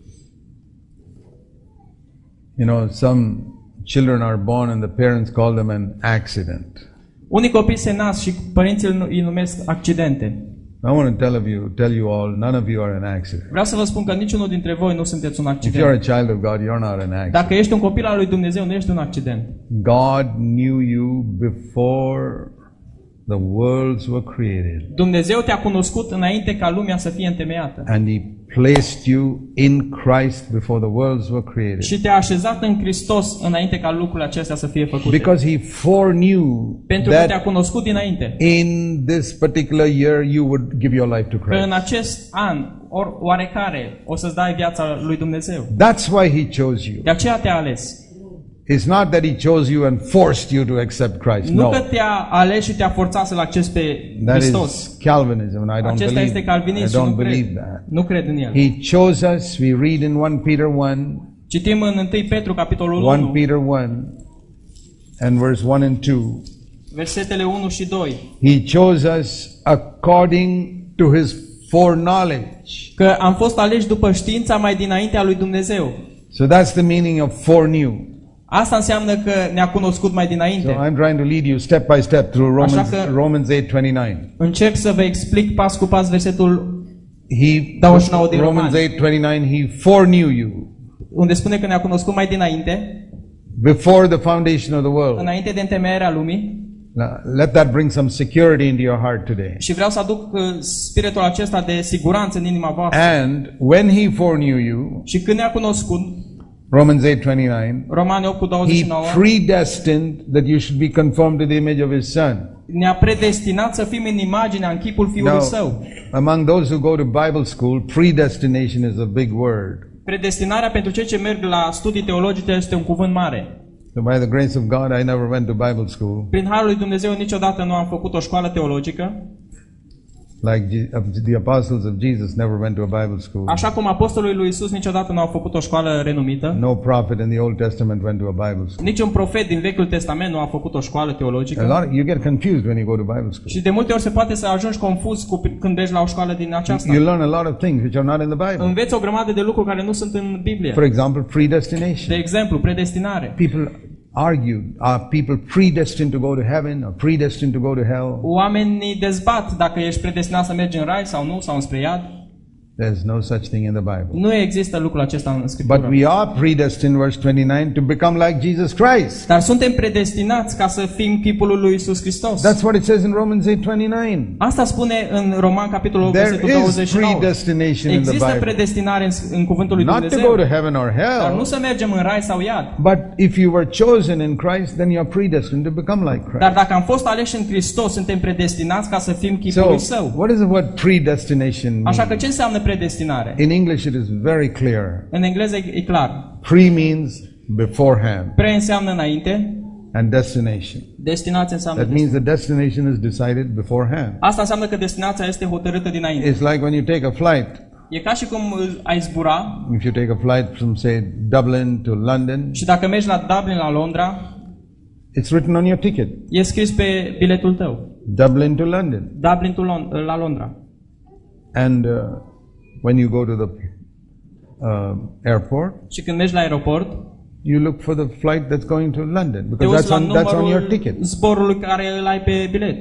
You know, some children are born and the parents call them an accident. Unii copii se nasc și părinții îi numesc accidente. I want to tell you all, none of you are an accident. Vreau să vă spun că niciunul dintre voi nu sunteți un If you're accident. a child of God, you're not an accident. Dacă ești un copil al lui Dumnezeu, nu ești un accident. God knew you before the worlds were created. Dumnezeu te-a cunoscut înainte ca lumea să fie întemeiată. And He placed you in Christ before the worlds were created. Și te-a așezat în Hristos înainte ca lucrurile acestea să fie făcute. Because He foreknew Pentru că te-a that cunoscut dinainte. in this particular year you would give your life to Că în Christ. acest an, oarecare, o să-ți dai viața lui Dumnezeu. That's why He chose you. De aceea te-a ales. It's not that He chose you and forced you to accept Christ. Nu No. că te-a ales și te-a forțat să-L accepti pe That Hristos. is Calvinism, and I don't Acesta believe. este I calvinism și don't believe that. nu cred în el. He chose us. We read in 1 Peter 1, Citim în 1 Petru, capitolul 1 1, Peter 1, and verse 1 and 2. versetele 1 și 2. He chose us according to His foreknowledge. Că am fost aleși după știința mai dinaintea lui Dumnezeu. So that's the meaning of foreknew. Asta înseamnă că ne-a cunoscut mai So dinainte. I'm trying to lead you step by step through Așa că- Romans 8:29. Încerc să vă explic pas cu pas versetul He 29 din Romans Romani, 8:29 He foreknew you unde spune că ne-a cunoscut mai dinainte, before the foundation of the world. înainte de întemeierea lumii. Now, let that bring some security into your heart today. Și vreau să aduc spiritul acesta de siguranță în inima voastră. And when He foreknew you, Și când ne-a cunoscut, Romans 8:29, Romani 8 cu He 29, predestined that you should be conformed to the image of His Son. ne-a predestinat să fim în imaginea, în chipul Fiului Now, Său. among those who go to Bible school, predestination is a big word. Predestinarea pentru cei ce merg la studii teologice este un cuvânt mare. So by the grace of God, I never went to Bible school. Prin harul lui Dumnezeu niciodată nu am făcut o școală teologică, Like the apostles of Jesus never went to a Bible school. așa cum apostolii lui Isus niciodată nu au făcut o școală renumită. No prophet in the Old Testament went to a Bible school. Niciun profet din Vechiul Testament nu a făcut o școală teologică. You get confused when you go to Bible school. Și de multe ori se poate să ajungi confuz când mergi la o școală din aceasta. You learn a lot of things which are not in the Bible. Înveți o grămadă de lucruri care nu sunt în Biblie. For example, De predestination. exemplu, predestinare. People argue, are people predestined to go to heaven or predestined to go to hell? Oamenii dezbat dacă ești predestinat să mergi în rai sau nu, sau înspre iad. There's no such thing in the Bible. Nu există lucrul acesta în Scriptură. But we are predestined, verse 29, to become like Jesus Christ. Dar suntem predestinați ca să fim chipul lui Isus Hristos. That's what it says in Romans 8:29. Asta spune în Roman capitolul 8, There versetul is 29. predestination in the Există Bible. predestinare în cuvântul lui Not to Dumnezeu. go to heaven or Dar nu hell, să mergem în rai sau iad. but if you were chosen in Christ, then you're predestined to become like Dar Christ. dacă am fost aleși în Hristos, suntem predestinați ca să fim chipul So, lui Său. what does the word predestination Așa că mean? ce înseamnă predestinare? In English, it is very clear. În engleză e clar. Pre means beforehand, Pre înseamnă înainte, and destination. destinația înseamnă That means the destination is decided beforehand. Asta înseamnă că destinația este hotărâtă dinainte. It's like when you take a flight. E ca și cum ai zbura If you take a flight from, say, Dublin to London, și dacă mergi la Dublin, la Londra, it's written on your ticket. e scris pe biletul tău. Dublin to London. Dublin la Londra. And when you go to the airport, Și când mergi la aeroport, you look for the flight that's going to London, te because uiți la that's on your numărul ticket. zborului care îl ai pe bilet.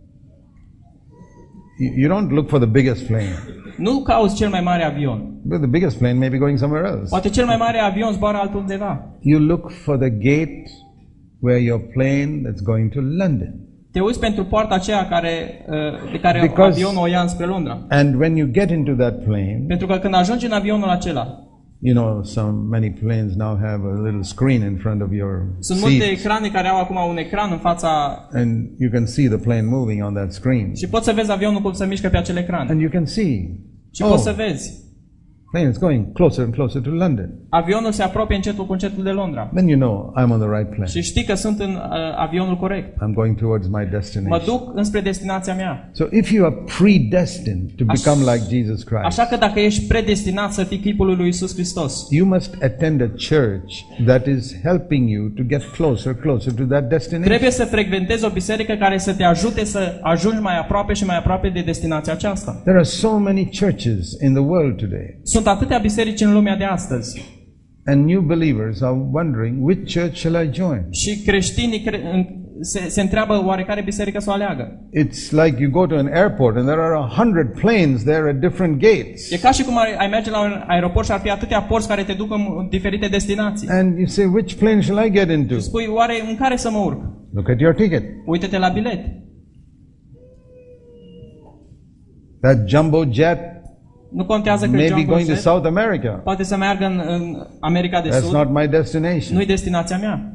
You don't look for the biggest plane. Nu cauți cel mai mare avion. But the biggest plane may be going somewhere else. Poate cel mai mare avion zboară altundeva. You look for the gate where your plane that's going to London. Te uiți pentru poarta aceea de care Because- avionul o ia înspre Londra. And when you get into that plane, Pentru că când ajungi în avionul acela, you know, many planes now have a little screen in front of your sunt multe seat, ecrane care au acum un ecran în fața and you can see the plane moving on that screen. și poți să vezi avionul cum se mișcă pe acel ecran. And you can see, Și poți să vezi. plane is going closer and closer to London. Avionul se apropie încetul cu încetul de Londra. Then you know I'm on the right plane. Și știi că sunt în avionul corect. I'm going towards my Mă destination. duc înspre destinația mea. So if you are predestined to become like Jesus Christ, Așa că dacă ești predestinat să fii chipul lui Iisus Hristos, you must attend a church that is helping you to get closer to that destination. trebuie să frecventezi o biserică care să te ajute să ajungi mai aproape și mai aproape de destinația aceasta. There are so many churches in the world today, Sunt atâtea biserici în lumea de astăzi and new believers are wondering, which church shall I join? și creștinii se întreabă oarecare biserică să o aleagă. It's like you go to an airport and there are 100 planes there at different gates. E ca și cum ai merge la un aeroport și ar fi atâtea porți care te duc în diferite destinații. And you say, which plane shall I get into? Spui, oare în care să mă urc? Look at your ticket. Uită-te la bilet. That jumbo jet Nu contează că may be Jumbo going to Jet South America. poate să meargă în America de That's Sud. not my destination. Nu-i destinația mea.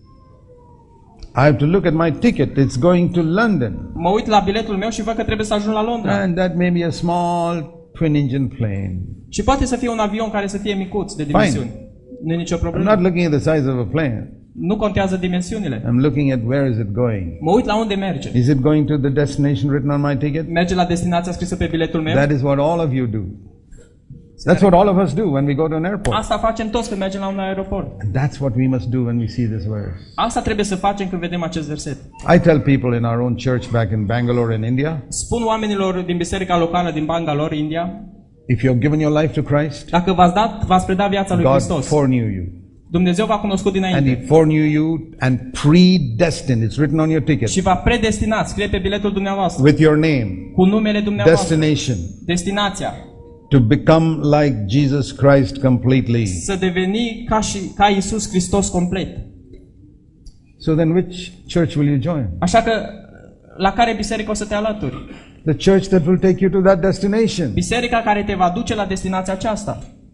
I have to look at my ticket. It's going to London. Mă uit la biletul meu și văd că trebuie să ajung la Londra. And that may be a small twin-engine plane. Și poate să fie un avion care să fie micuț de dimensiuni. Nu e nicio I'm problemă. not looking at the size of a plane. Nu contează dimensiunile. I'm looking at where is it going. Mă uit la unde merge. Is it going to the destination written on my ticket? Merge la destinația scrisă pe biletul meu. That is what all of you do. That's what all of us do when we go to an airport. Asta facem toți când mergem la un aeroport. And that's what we must do when we see this verse. Asta trebuie să facem când vedem acest verset. I tell people in our own church back in Bangalore in India, Spun oamenilor din biserica locală din Bangalore, India, if you have given your life to Christ, dacă v-ați predat viața lui God Hristos, foreknew you. Dumnezeu v-a cunoscut And He dinainte foreknew you and predestined. It's written on your ticket. și v-a predestinat, scrie pe biletul dumneavoastră, With your name, cu numele dumneavoastră, destination, destinația, to become like Jesus Christ completely. să deveni ca Iisus Hristos complet. So then which church will you join? Așa că, la care biserică o să te alături? The church that will take you to that destination. Biserica care te va duce la destinația aceasta.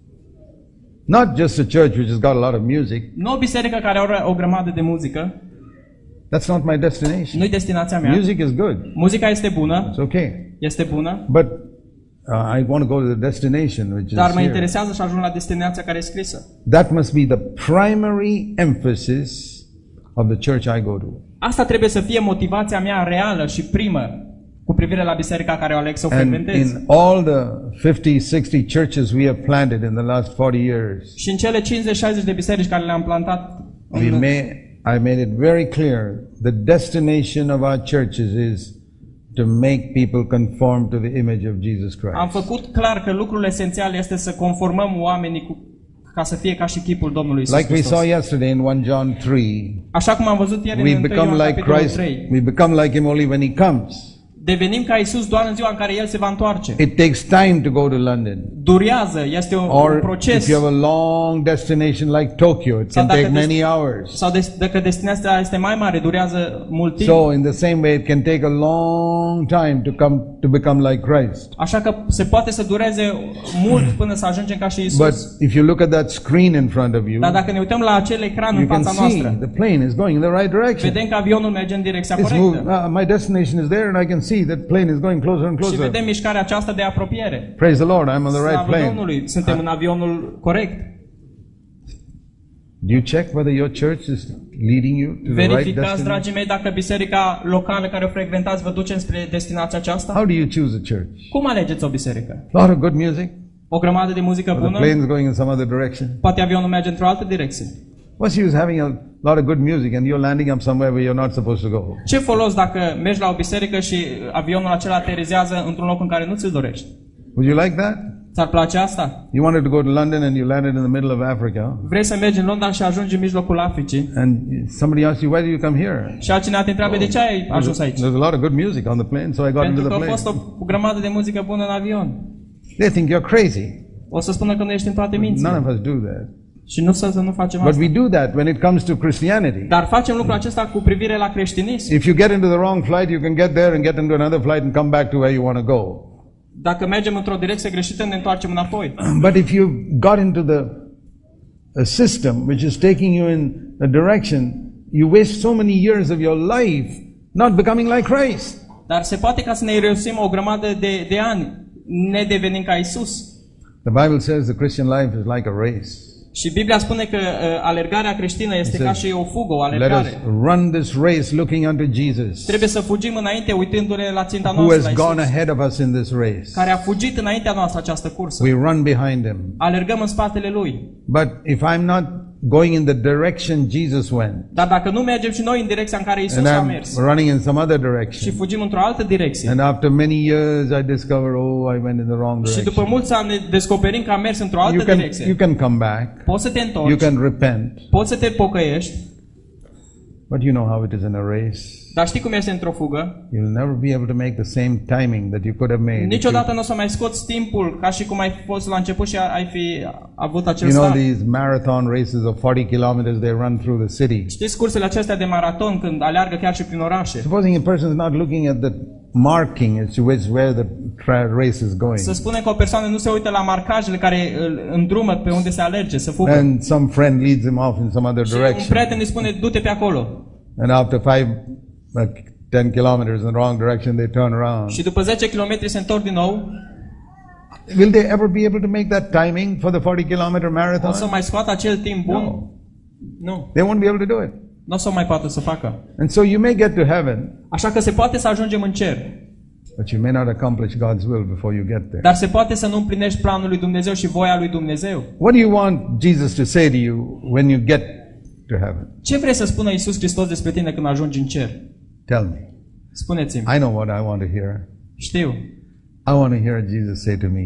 Not just a church which has got a lot of music. Nu o biserică care are o grămadă de muzică. That's not my destination. Nu-i destinația mea. Music is good. Muzica este bună. It's okay. Este bună. But I want to go to the destination which Dar is mă here. interesează să ajung la destinația care e scrisă. That must be the primary emphasis of the church I go to. Asta trebuie să fie motivația mea reală și primă cu privire la biserica care o aleg să o And frecventez. in all the 50-60 churches we have planted in the last 40 years, Și în cele 50-60 de biserici care le-am plantat, I made it very clear the destination of our churches is to make people conform to the image of Jesus am Christ. făcut clar că lucrul esențial este să conformăm oamenii ca să fie ca și chipul Domnului Iisus Like we saw Hristos. yesterday in 1 John 3, Așa cum am văzut ieri we în 1 become Ioan like capitolul Christ, 3. we become like Him only when He comes. Devenim ca Iisus doar în ziua în care El se va întoarce. It takes time to go to London. Durează, este un Or proces. if you have a long destination like Tokyo, it can Sau take dacă many hours. Sau dacă destinația este mai mare, durează mult timp. So in the same way, it can take a long time to become like Christ. Așa că se poate să dureze mult până să ajungem ca și But Iisus. if you look at that screen in front of you, Dar dacă ne uităm la acel ecran în you can fața see noastră, the plane is going in the right direction. vedem că avionul merge în direcția It's moving. corectă. My destination is there, and I can see that plane is going closer and Și closer. vedem mișcarea aceasta de apropiere. Praise the Lord, I'm on the right Slavă plane. Domnului, suntem în avionul corect. Do you check whether your church is leading you to the right Verificați, destination? dragii mei, dacă biserica locală care o frecventați vă duce spre destinația aceasta? How do you choose a church? Cum alegeți o biserică? A lot of good music? O grămadă de muzică Or the bună? plane's going in some other direction? Poate avionul merge într-o altă direcție. What's use having a lot of good music and you're landing up somewhere where you're not supposed to go? Ce folos dacă mergi la o biserică și avionul acela aterizează într-un loc în care nu ți-l dorești? Would you like that? Ți-ar place asta? You wanted to go to London and you landed in the middle of Africa, Vrei să mergi în Londra și ajungi în mijlocul Africii and somebody asked you, why do you come here? și altcineva te întreabă de ce ai ajuns aici? There's a lot of good music on the plane, so I got into Pentru the că a fost plane. o grămadă de muzică bună în avion. They think you're crazy. O să spună că nu ești în toate mințile. None of us do that. Și nu să nu facem But asta. we do that when it comes to Christianity. Dar facem lucrul acesta cu privire la creștinism. If you get into the wrong flight, you can get there and get into another flight and come back to where you want to go. Dacă mergem într-o direcție greșită, ne întoarcem înapoi. But if you got into a system which is taking you in a direction, you waste so many years of your life not becoming like Christ. Dar se poate ca să ne irosim o grămadă de ani, ne devenim ca Isus. The Bible says the Christian life is like a race. Și Biblia spune că alergarea creștină este ca și o fugă, o Let alergare. us run this race looking unto Jesus, Trebuie să fugim înainte uitându-ne la ținta who noastră, la has gone Isus, ahead of us in this race. care a fugit înaintea noastră această cursă. We run behind him. Alergăm în spatele Lui. But if I'm not going in the direction Jesus went, Dar dacă nu mergem și noi în direcția în care Isus and a I'm mers running in some other și direction, fugim într-o altă direcție, and after many years I discover, oh, I went in the wrong și după direction. mulți ani ne descoperim că am mers într-o altă You direcție, can come back. poți să te You întorci, can repent. poți să te pocăiești, But you know how it is in a race. dar știi cum este într-o fugă? You'll never be able to make the same timing that you could have made. Niciodată nu o să mai scoți timpul ca și cum ai fost la început și ai fi avut acel You know start. these marathon races of 40 kilometers they run through the city. Știți cursele acestea de maraton când aleargă chiar și prin orașe? Supposing a person is not looking at the marking as to where the race is going, Să spunem că o persoană nu se uită la marcajele care îl îndrumă pe unde se alerge, să fugă. and some friend leads him off in some other Și un direction, prieten îi spune, du-te pe acolo. and after 10 kilometers in the wrong direction they turn around. Și după 10 km se întorc din nou. Will they ever be able to make that timing for the 40-kilometer marathon? O să mai scoată acel timp bun? No. Nu. They won't be able to do it. Nu o să mai poată să facă. And so you may get to heaven, Așa că se poate să ajungem în cer. but you may not accomplish God's will before you get there. Dar se poate să nu împlinești planul lui Dumnezeu și voia lui Dumnezeu. What do you want Jesus to say to you when you get to heaven? Ce vrei să spună Iisus Hristos despre tine când ajungi în cer? Tell me. Spuneți-mi. I know what I want to hear. Știu. I want to hear Jesus say to me,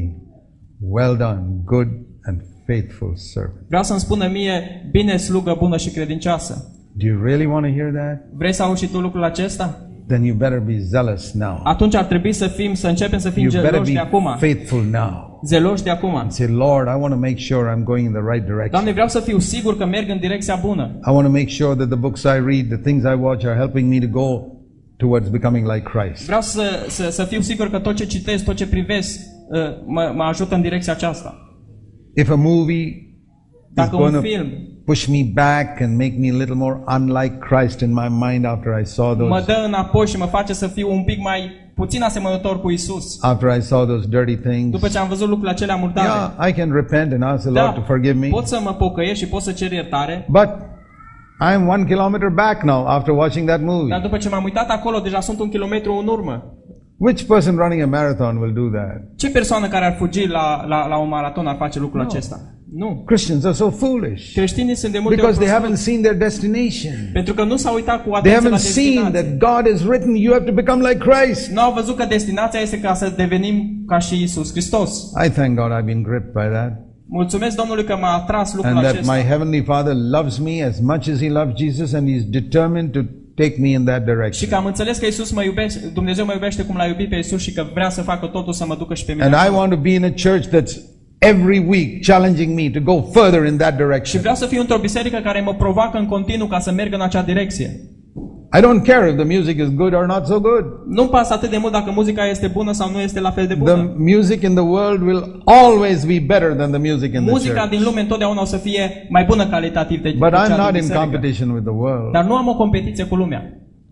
well done, good and faithful servant. Vreau să-mi spună mie, bine, slugă bună și credincioasă. Do you really want to hear that? Vrei să auzi și tu lucrul acesta? Then you better be zealous now. Atunci ar trebui să începem să fim You better geloși de be acum. faithful now. Zeloși de acum. Say, Lord, I want to make sure I'm going in the right direction. Doamne, vreau să fiu sigur că merg în direcția bună. I want to make sure that the books I read, the things I watch are helping me to go towards becoming like Christ. Vreau să fiu sigur că tot ce citesc, tot ce privesc, mă ajută în direcția aceasta. If a movie is Dacă going un to film push me back and make me a little more unlike Christ in my mind after I saw mă those dă înapoi și mă face să fiu un pic mai puțin asemănător cu Isus, after I saw those dirty things, după ce am văzut lucrurile acelea murdare, yeah, I can repent and ask the Lord to forgive me. pot să mă pocăiesc și pot să cer iertare, But I'm 1 kilometer back now after watching that movie. dar după ce m-am uitat acolo, deja sunt 1 kilometru în urmă. Which person running a marathon will do that? Ce persoană care ar fugi la un maraton ar face lucrul acesta? Nu. Christians are so foolish Creștinii sunt de multe because ori they haven't prostuți, seen their destination. pentru că nu s-au uitat cu They atenție la haven't seen destinație. that God has written you have to become like Christ. Nu au văzut că destinația este ca să devenim ca și Isus Hristos. I thank God I've been gripped by that. Mulțumesc Domnului că m-a atras lucrul And that acesta. my Heavenly Father loves me as much as He loves Jesus and He's determined to take me in that Și direction. că am înțeles că Isus mă iubește, Dumnezeu mă iubește cum l-a iubit pe Isus și că vrea să facă totul să mă ducă și pe mine. And I want to be in a church that's every week challenging me to go further in that Și direction. vreau să fiu într-o biserică care mă provoacă în continuu ca să merg în acea direcție. I don't care if the music is good or not so good. Nu-mi pasă atât de mult dacă muzica este bună sau nu este la fel de bună. The music in the world will always be better than the music in the Muzica church. din lume întotdeauna o să fie mai bună calitativ decât But cea I'm din not in biserică. competition with the world. Dar nu am o competiție cu lumea.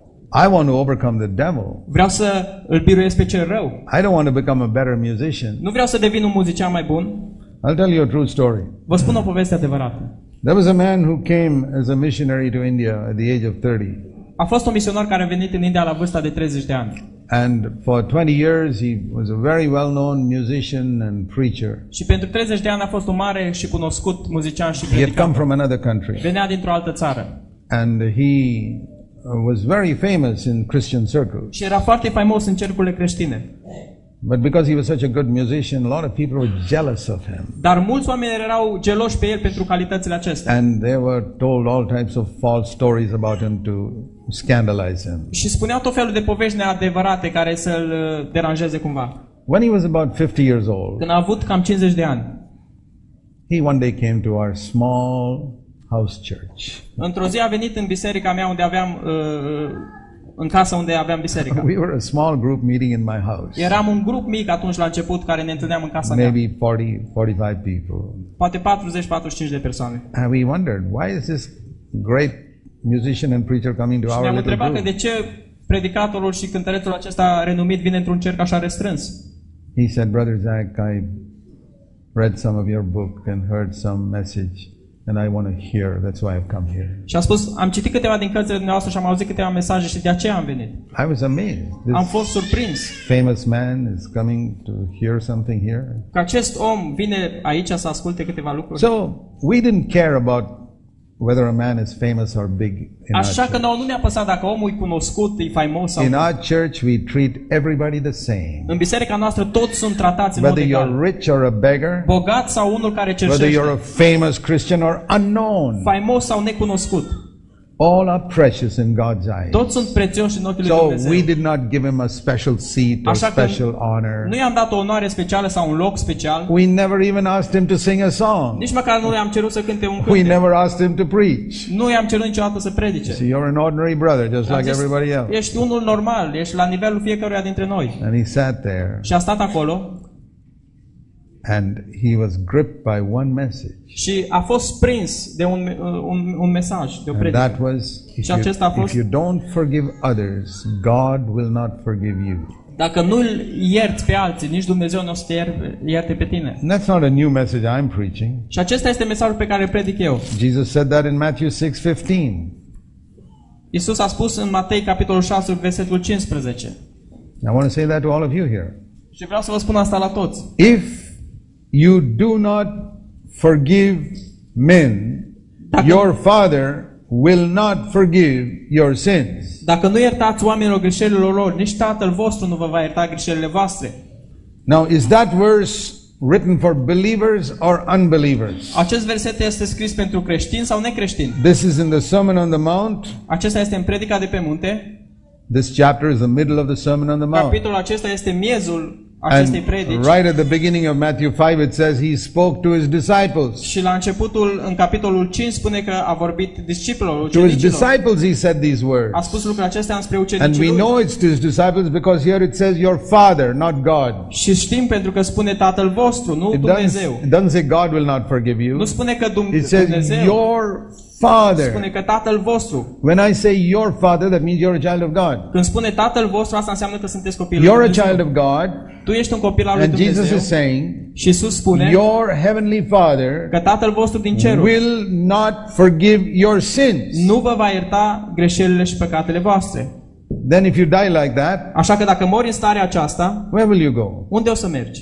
I want to overcome the devil. Vreau să îl biruiesc pe cel rău. I don't want to become a better musician. Nu vreau să devin un muzician mai bun. I'll tell you a true story. Vă spun o poveste adevărată. There was a man who came as a missionary to India at the age of 30. A fost un misionar care a venit în India la vârsta de 30 de ani. And for 20 years he was a very well-known musician and preacher. Și pentru 30 de ani a fost un mare și cunoscut muzician și He had come predicator. from another country. Venea dintr-o altă țară. And he was very famous in Christian circles. Și era foarte faimos în cercurile creștine. But because he was such a good musician, a lot of people were jealous of him. Dar mulți oameni erau geloși pe el pentru calitățile acestea. And they were told all types of false stories about him to scandalize him. Și spuneau tot felul de povești neadevărate care să-l deranjeze cumva. When he was about 50 years old, Când a avut cam 50 de ani, he one day came to our small house church. într-o zi a venit în biserica mea unde aveam în casa unde aveam biserica. We were a small group meeting in my house. Eram un grup mic atunci la început care ne întâlneam în casa mea. Maybe 40-45 people. Poate 40-45 de persoane. And we wondered, why is this great musician and preacher coming to Și our ne-am little întrebat că group? de ce predicatorul și cântărețul acesta renumit vine într-un cerc așa restrâns. He said, Brother Zach, I read some of your book and heard some message and I want to hear. That's why I've come here. Și a spus, am citit câteva din cărțile dumneavoastră și am auzit câteva mesaje și de aceea am venit. I was amazed. Am This fost surprins famous man is coming to hear something here. că acest om vine aici să asculte câteva lucruri. So we didn't care about whether a man is famous or big in our Așa că church. nouă nu ne-a păsat dacă omul e cunoscut, e faimos sau In nu. our church, we treat everybody the same. În biserica noastră toți sunt tratați în mod Whether you're egal. rich or a beggar, Bogat sau unul care whether cerșește. you're a famous Christian or unknown, Faimos sau necunoscut. all are precious in God's eyes. Toți sunt prețioși în ochii lui So Dumnezeu. we did not give him a special seat or Așa că special honor. nu i-am dat o onoare specială sau un loc special. We never even asked him to sing a song. Nici măcar nu i-am cerut să cânte un We cântec. never asked him to preach. Nu i-am cerut niciodată să predice. So you're an ordinary brother, just Am like zis, everybody else. ești unul normal, ești la nivelul fiecăruia dintre noi. And he sat there Și a stat acolo and he was gripped by one message. și a fost prins de un mesaj, de o And predică. that was, Și acesta a fost, if you don't forgive others, God will not forgive you. dacă nu-l ierți pe alții, nici Dumnezeu nu o să te ierte pe tine. And that's not a new message I'm preaching. Și acesta este mesajul pe care îl predic eu. Jesus said that in Matthew 6:15. Iisus a spus în Matei, capitolul 6, versetul 15. I want to say that to all of you here. Și vreau să vă spun asta la toți. If you do not forgive men, Dacă- your Father will not forgive your sins. Dacă nu iertați oamenilor greșelilor lor, nici Tatăl vostru nu vă va ierta greșelile voastre. Now, is that verse written for believers or unbelievers? Acest verset este scris pentru creștini sau necreștini? This is in the Sermon on the Mount. Acesta este în predica de pe munte. This chapter is the middle of the Sermon on the Mount. Capitolul acesta este miezul And acestei predici. right at the beginning of Matthew 5, it says he spoke to his disciples. Și la începutul, în capitolul 5, spune că a vorbit discipilor, To his ucenicilor. disciples he said these A words. spus lucrurile acestea înspre And ucenicii we lui. know it's to his disciples because here it says your Father, not God. Și știm pentru că spune Tatăl vostru, nu It Dumnezeu. doesn't say God will not forgive you. Nu spune că It says Dumnezeu, your spune Father. că Tatăl vostru. When I say your Father, that means you're a child of God. Când spune Tatăl vostru, asta înseamnă că sunteți copil al You're lui a child Dumnezeu. of God. Tu ești un copil al lui And Jesus Dumnezeu. is saying, Și Iisus spune your heavenly Father că Tatăl vostru din cerul will not forgive your sins. nu vă va ierta greșelile și păcatele voastre. Then if you die like that, Așa că dacă mori în starea aceasta, where will you go? unde o să mergi?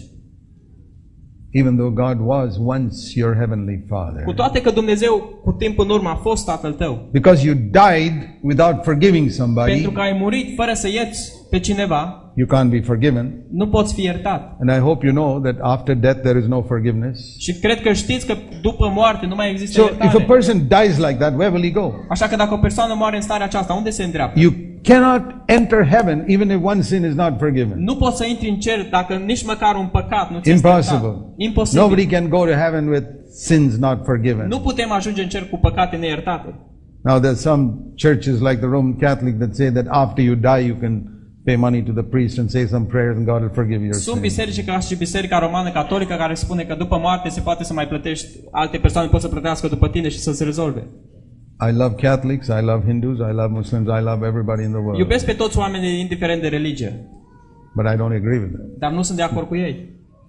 Even though God was once your heavenly Father. Cu toate că Dumnezeu cu timp în urmă a fost Tatăl tău. Because you died without forgiving somebody, Pentru că ai murit fără să ierți pe cineva, you can't be forgiven. nu poți fi iertat. And I hope you know that after death there is no forgiveness. Și cred că știți că după moarte nu mai există So if a iertare. person dies like that, where will he go? Așa că dacă o persoană moare în starea aceasta, unde se îndreaptă? You cannot enter heaven even if one sin is not forgiven. Nu poți să intri în cer dacă nici măcar un păcat nu ți este Impossible. iertat. Imposibil. Nobody can go to heaven with sins not forgiven. Nu putem ajunge în cer cu păcate neiertate. Now there's some churches like the Roman Catholic that say that after you die you can pay money to the priest and say some prayers and God will forgive your Sunt sins. biserici ca și Biserica Romană Catolică care spune că după moarte se poate să mai plătești, alte persoane pot să plătească după tine și să se rezolve. I love Catholics, I love Hindus, I love Muslims, I love everybody in the world. Iubesc pe toți oamenii indiferent de religie, But I don't agree with them. dar nu sunt de acord cu ei.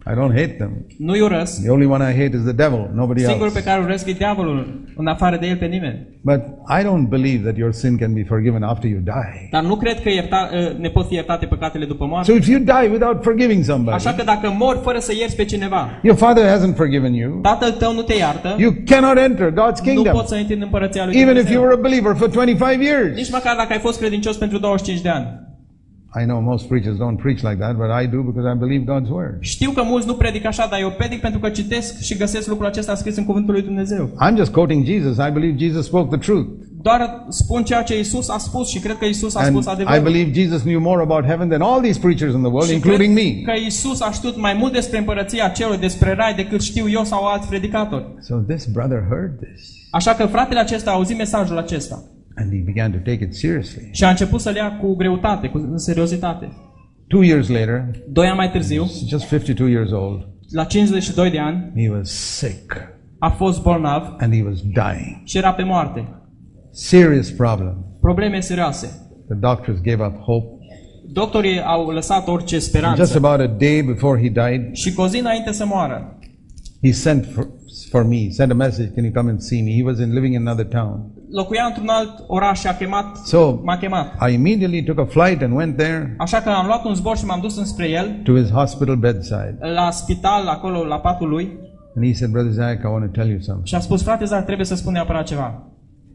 I don't hate them. Nu-i urăsc. The only one I hate is the devil, nobody Singurul pe else. care îl urăsc e diavolul, în afară de el pe nimeni. But I don't believe that your sin can be forgiven after you die. Dar nu cred că ne pot fi iertate păcatele după So moarte. if you die without forgiving somebody, Așa că dacă mori fără să ierți pe cineva, your father hasn't forgiven you, tatăl tău nu te iartă, you cannot enter God's nu kingdom. poți să intri în împărăția lui Even if you Dumnezeu. were a believer for 25 years. Nici măcar dacă ai fost credincios pentru 25 de ani. I know most preachers don't preach like that, but I do because I believe God's word. Știu că mulți nu predică așa, dar eu predic pentru că citesc și găsesc lucrul acesta scris în cuvântul lui Dumnezeu. I'm just quoting Jesus. I believe Jesus spoke the truth. Doar spun ceea ce Isus a spus și cred că Isus a And spus I adevărul. believe Jesus knew more about heaven than all these preachers in the world, Și including cred me. că Isus a știut mai mult despre împărăția cerului, despre rai, decât știu eu sau alți predicatori. So this brother heard this Așa că fratele acesta a auzit mesajul acesta and he began to take it seriously. și a început să-l ia cu greutate, cu seriozitate. 2 years later, 2 ani mai târziu, just 52 years old, la 52 de ani, he was sick a fost bolnav and he was dying. și era pe moarte. Serious problem. Probleme serioase. The doctors gave up hope. Doctorii au lăsat orice Just speranță about a day before he died, și cu o zi înainte să moară, he sent for me, sent a message, can you come and see me? He was living in another town. locuia într-un alt oraș și m-a chemat. I immediately took a flight and went there Așa că am luat un zbor și m-am dus înspre el, to his hospital bedside. la spital, acolo, la patul lui, And he said, Brother Zach, I want to tell you something. și a spus, frate Zach, trebuie să spun neapărat ceva.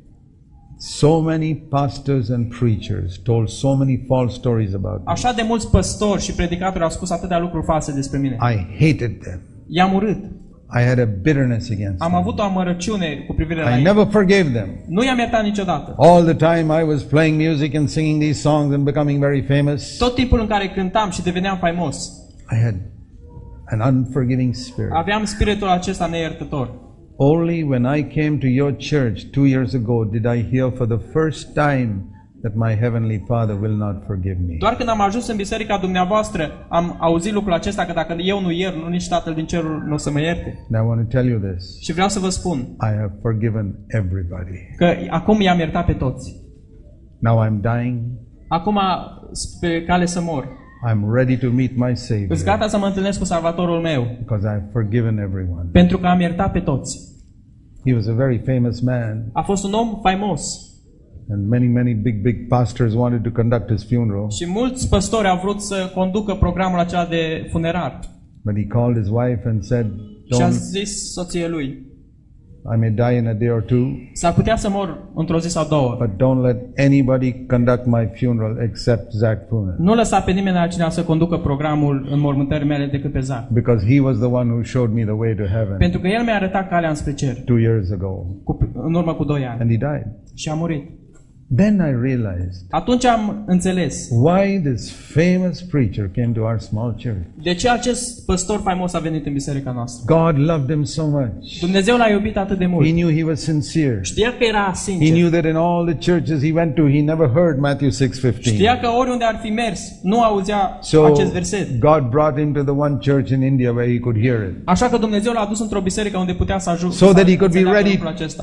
So many pastors and preachers told so many false stories about me. Așa de mulți păstori și predicatori au spus atâtea lucruri false despre mine. I hated them. I-am urât. I had a bitterness against Am them. avut o amărăciune cu privire la I ei. never forgave them. Nu i-am iertat niciodată. All the time I was playing music and singing these songs and becoming very famous, Tot timpul în care cântam și deveneam faimos, I had an unforgiving spirit. aveam spiritul acesta neiertător. Only when I came to your church 2 years ago did I hear for the first time that my heavenly Father will not forgive me. Doar când am ajuns în biserica dumneavoastră, am auzit lucrul acesta, că dacă eu nu iert, nu nici Tatăl din cerul nu o să mă ierte. And I want to tell you this. Și vreau să vă spun I have forgiven everybody. că acum i-am iertat pe toți. Now I'm dying. Acum pe cale să mor. I'm ready to meet my Îs Savior gata să mă întâlnesc cu Salvatorul meu, because I've forgiven everyone. pentru că am iertat pe toți. He was a very famous man, A fost un om faimos and many big pastors wanted to conduct his funeral. și mulți păstori au vrut să conducă programul acela de funerar. But he called his wife and said, Și a "Don't. zis soției lui, I may die in a day or two, s-ar putea să mor într-o zi sau două. but don't let anybody conduct my funeral except Zach Puna, Nu lăsa pe nimeni altcineva să conducă programul înmormântării mele decât pe Zach. because he was the one who showed me the way to heaven Pentru că el mi-a arătat calea înspre cer 2 years ago, în urmă cu 2 ani and he died." și a murit. Then I realized Atunci am înțeles why this famous preacher came to our small church. de ce acest păstor faimos a venit în biserica noastră. God loved him so much. Dumnezeu l-a iubit atât de He mult. knew he was sincere. Știa că era He sincer. knew that in all the churches he went to, he never heard Matthew 6:15. Știa că oriunde ar fi mers, nu auzea So acest verset. God brought him to the one church in India where he could hear it, Așa că Dumnezeu l-a dus într-o biserică unde putea să ajungă so that he could be ready,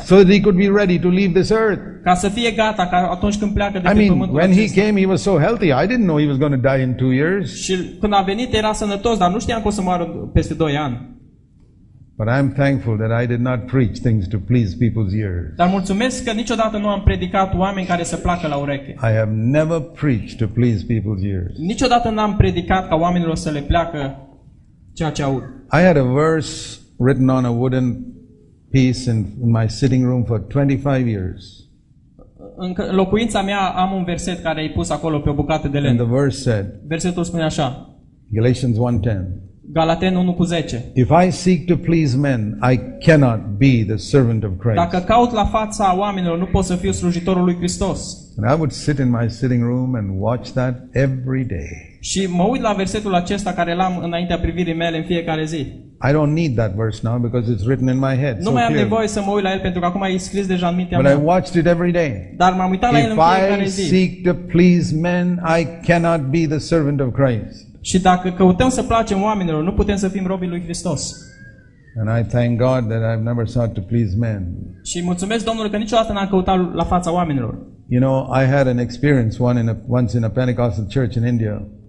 to leave this earth. ca să fie gata ca atunci când pleacă de I pe mean, pământul when he acesta. came, he was so healthy. I didn't know he was going to die in 2 years. Și când a venit era sănătos, dar nu știam că o să moară peste 2 ani. But I'm thankful that I did not preach things to please people's ears. Dar mulțumesc că niciodată nu am predicat oameni care să placă la ureche. I have never preached to please people's ears. Niciodată n-am predicat ca oamenilor să le placă ceea ce aud. I had a verse written on a wooden piece in my sitting room for 25 years. În locuința mea am un verset care e pus acolo pe o bucată de And lemn. the verse said, Versetul spune așa, Galatians 1:10, Galaten 1:10. "If I seek to please men, I cannot be the servant of Christ." Dacă caut la fața oamenilor, nu pot să fiu slujitorul lui Hristos. And I would sit in my sitting room and watch that every day. Și mă uit la versetul acesta care l-am înaintea privirii mele în fiecare zi. I don't need that verse now because it's written in my head. Nu So mai am clearly. nevoie să mă uit la el pentru că acum e scris deja în mintea But I mea. watched it every day. Dar m-am uitat la el în If fiecare I zi. seek to please men, I cannot be the servant of Christ. Și dacă căutăm să placem oamenilor, nu putem să fim robii lui Hristos. And I thank God that I've never sought to please men. Și mulțumesc Domnului că niciodată n-am căutat la fața oamenilor. You know, I had an experience once in a Pentecostal church in India.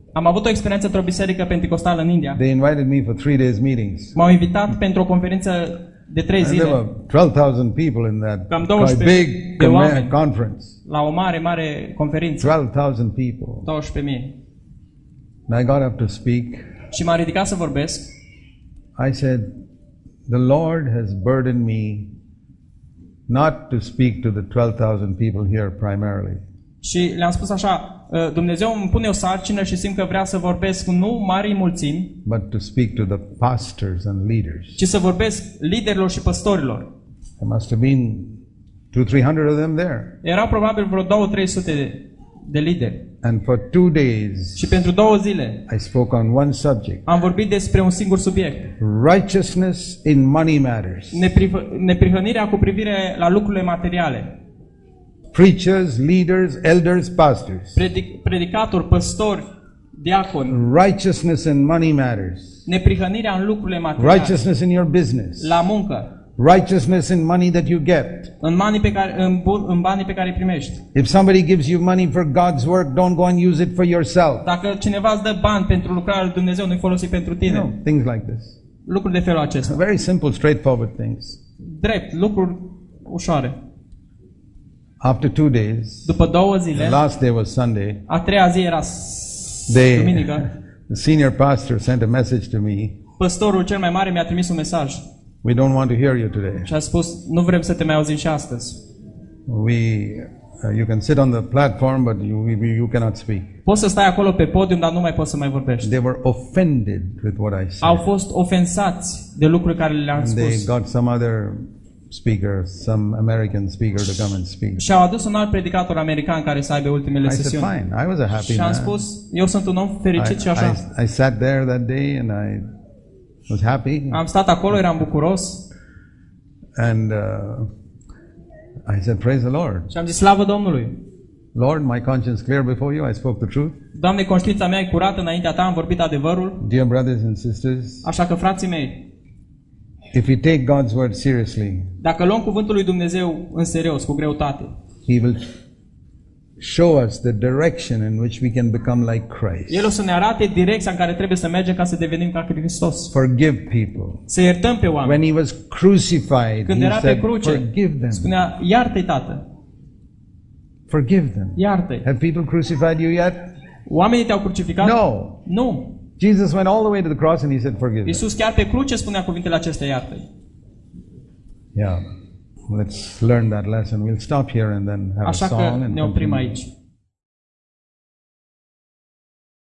Am avut o experiență într-o biserică pentecostală în India. They invited me for 3 days meetings. M-au invitat pentru o conferință de 3 And there zile. were 12,000 people in that Cam quite 12 big de oameni. conference. La o mare conferință. 12,000 people. 12.000. And I got up to speak. Și m-am ridicat să vorbesc. I said, the Lord has burdened me not to speak to the 12,000 people here primarily, Și le-am spus așa, Dumnezeu îmi pune o sarcină și simt că vrea să vorbesc nu marii mulțimi, but to speak to the pastors and leaders. ci să vorbesc liderilor și păstorilor. There must have been 200-300 of them there. Erau probabil vreo 200-300 de lideri. And for 2 days, Și pentru 2 zile I spoke on one subject. am vorbit despre un singur subiect. Righteousness in money matters. Neprihănirea cu privire la lucrurile materiale. Preachers, leaders, elders, pastors. Predicatori, păstori, diaconi. Righteousness in money matters. Neprihănirea în lucrurile materiale. Righteousness in your business. La muncă. Righteousness in money that you get. În banii pe care îi primești. If somebody gives you money for God's work, don't go and use it for yourself. Dacă cineva îți dă bani pentru lucrarea lui Dumnezeu, nu-i folosi pentru tine. No, things like this. Lucruri de felul acesta. Very simple, straightforward things. Drept, lucruri ușoare. After 2 days, După 2 zile, the last day was Sunday, a 3-a zi era duminică, the senior pastor sent a message to me. păstorul cel mai mare mi-a trimis un mesaj We don't want to hear you today. și a spus, nu vrem să te mai auzim și astăzi. You can sit on the platform, but you cannot speak. Poți să stai acolo pe podium, dar nu mai poți să mai vorbești. They were offended with what I said. Au fost ofensați de lucruri care le-am And they spus. got some other speaker, some American speaker to come and speak. Și au adus un alt predicator american care să aibă ultimele I said, sesiuni. fine. I was a happy Și am man. spus, eu sunt un om fericit și așa. I sat there that day and I was happy. Am stat acolo, eram bucuros And I said, praise the Lord. și am zis, slavă Domnului. Lord, my conscience clear before you. I spoke the truth. Doamne, conștiința mea e curată înaintea Ta, am vorbit adevărul. Dear brothers and sisters, Așa că, frații mei, if we take God's word seriously, dacă luăm cuvântul lui Dumnezeu în serios, cu greutate, He will show us the direction in which we can become like Christ. El o să ne arate direcția în care trebuie să mergem ca să devenim ca Hristos. Forgive people. Să iertăm pe oameni. When He was crucified, Când He era pe said, cruce, forgive them. spunea, iartă-i, Tată, Forgive them. iartă-i. Have people crucified you yet? Oamenii te-au crucificat? No. Nu. Jesus went all the way to the cross and He said, forgive them. Iisus chiar pe cruce spunea cuvintele acestea, iartă-i. Yeah. Let's learn that lesson. We'll stop here and then have a Așa song că and ne oprim continue. aici.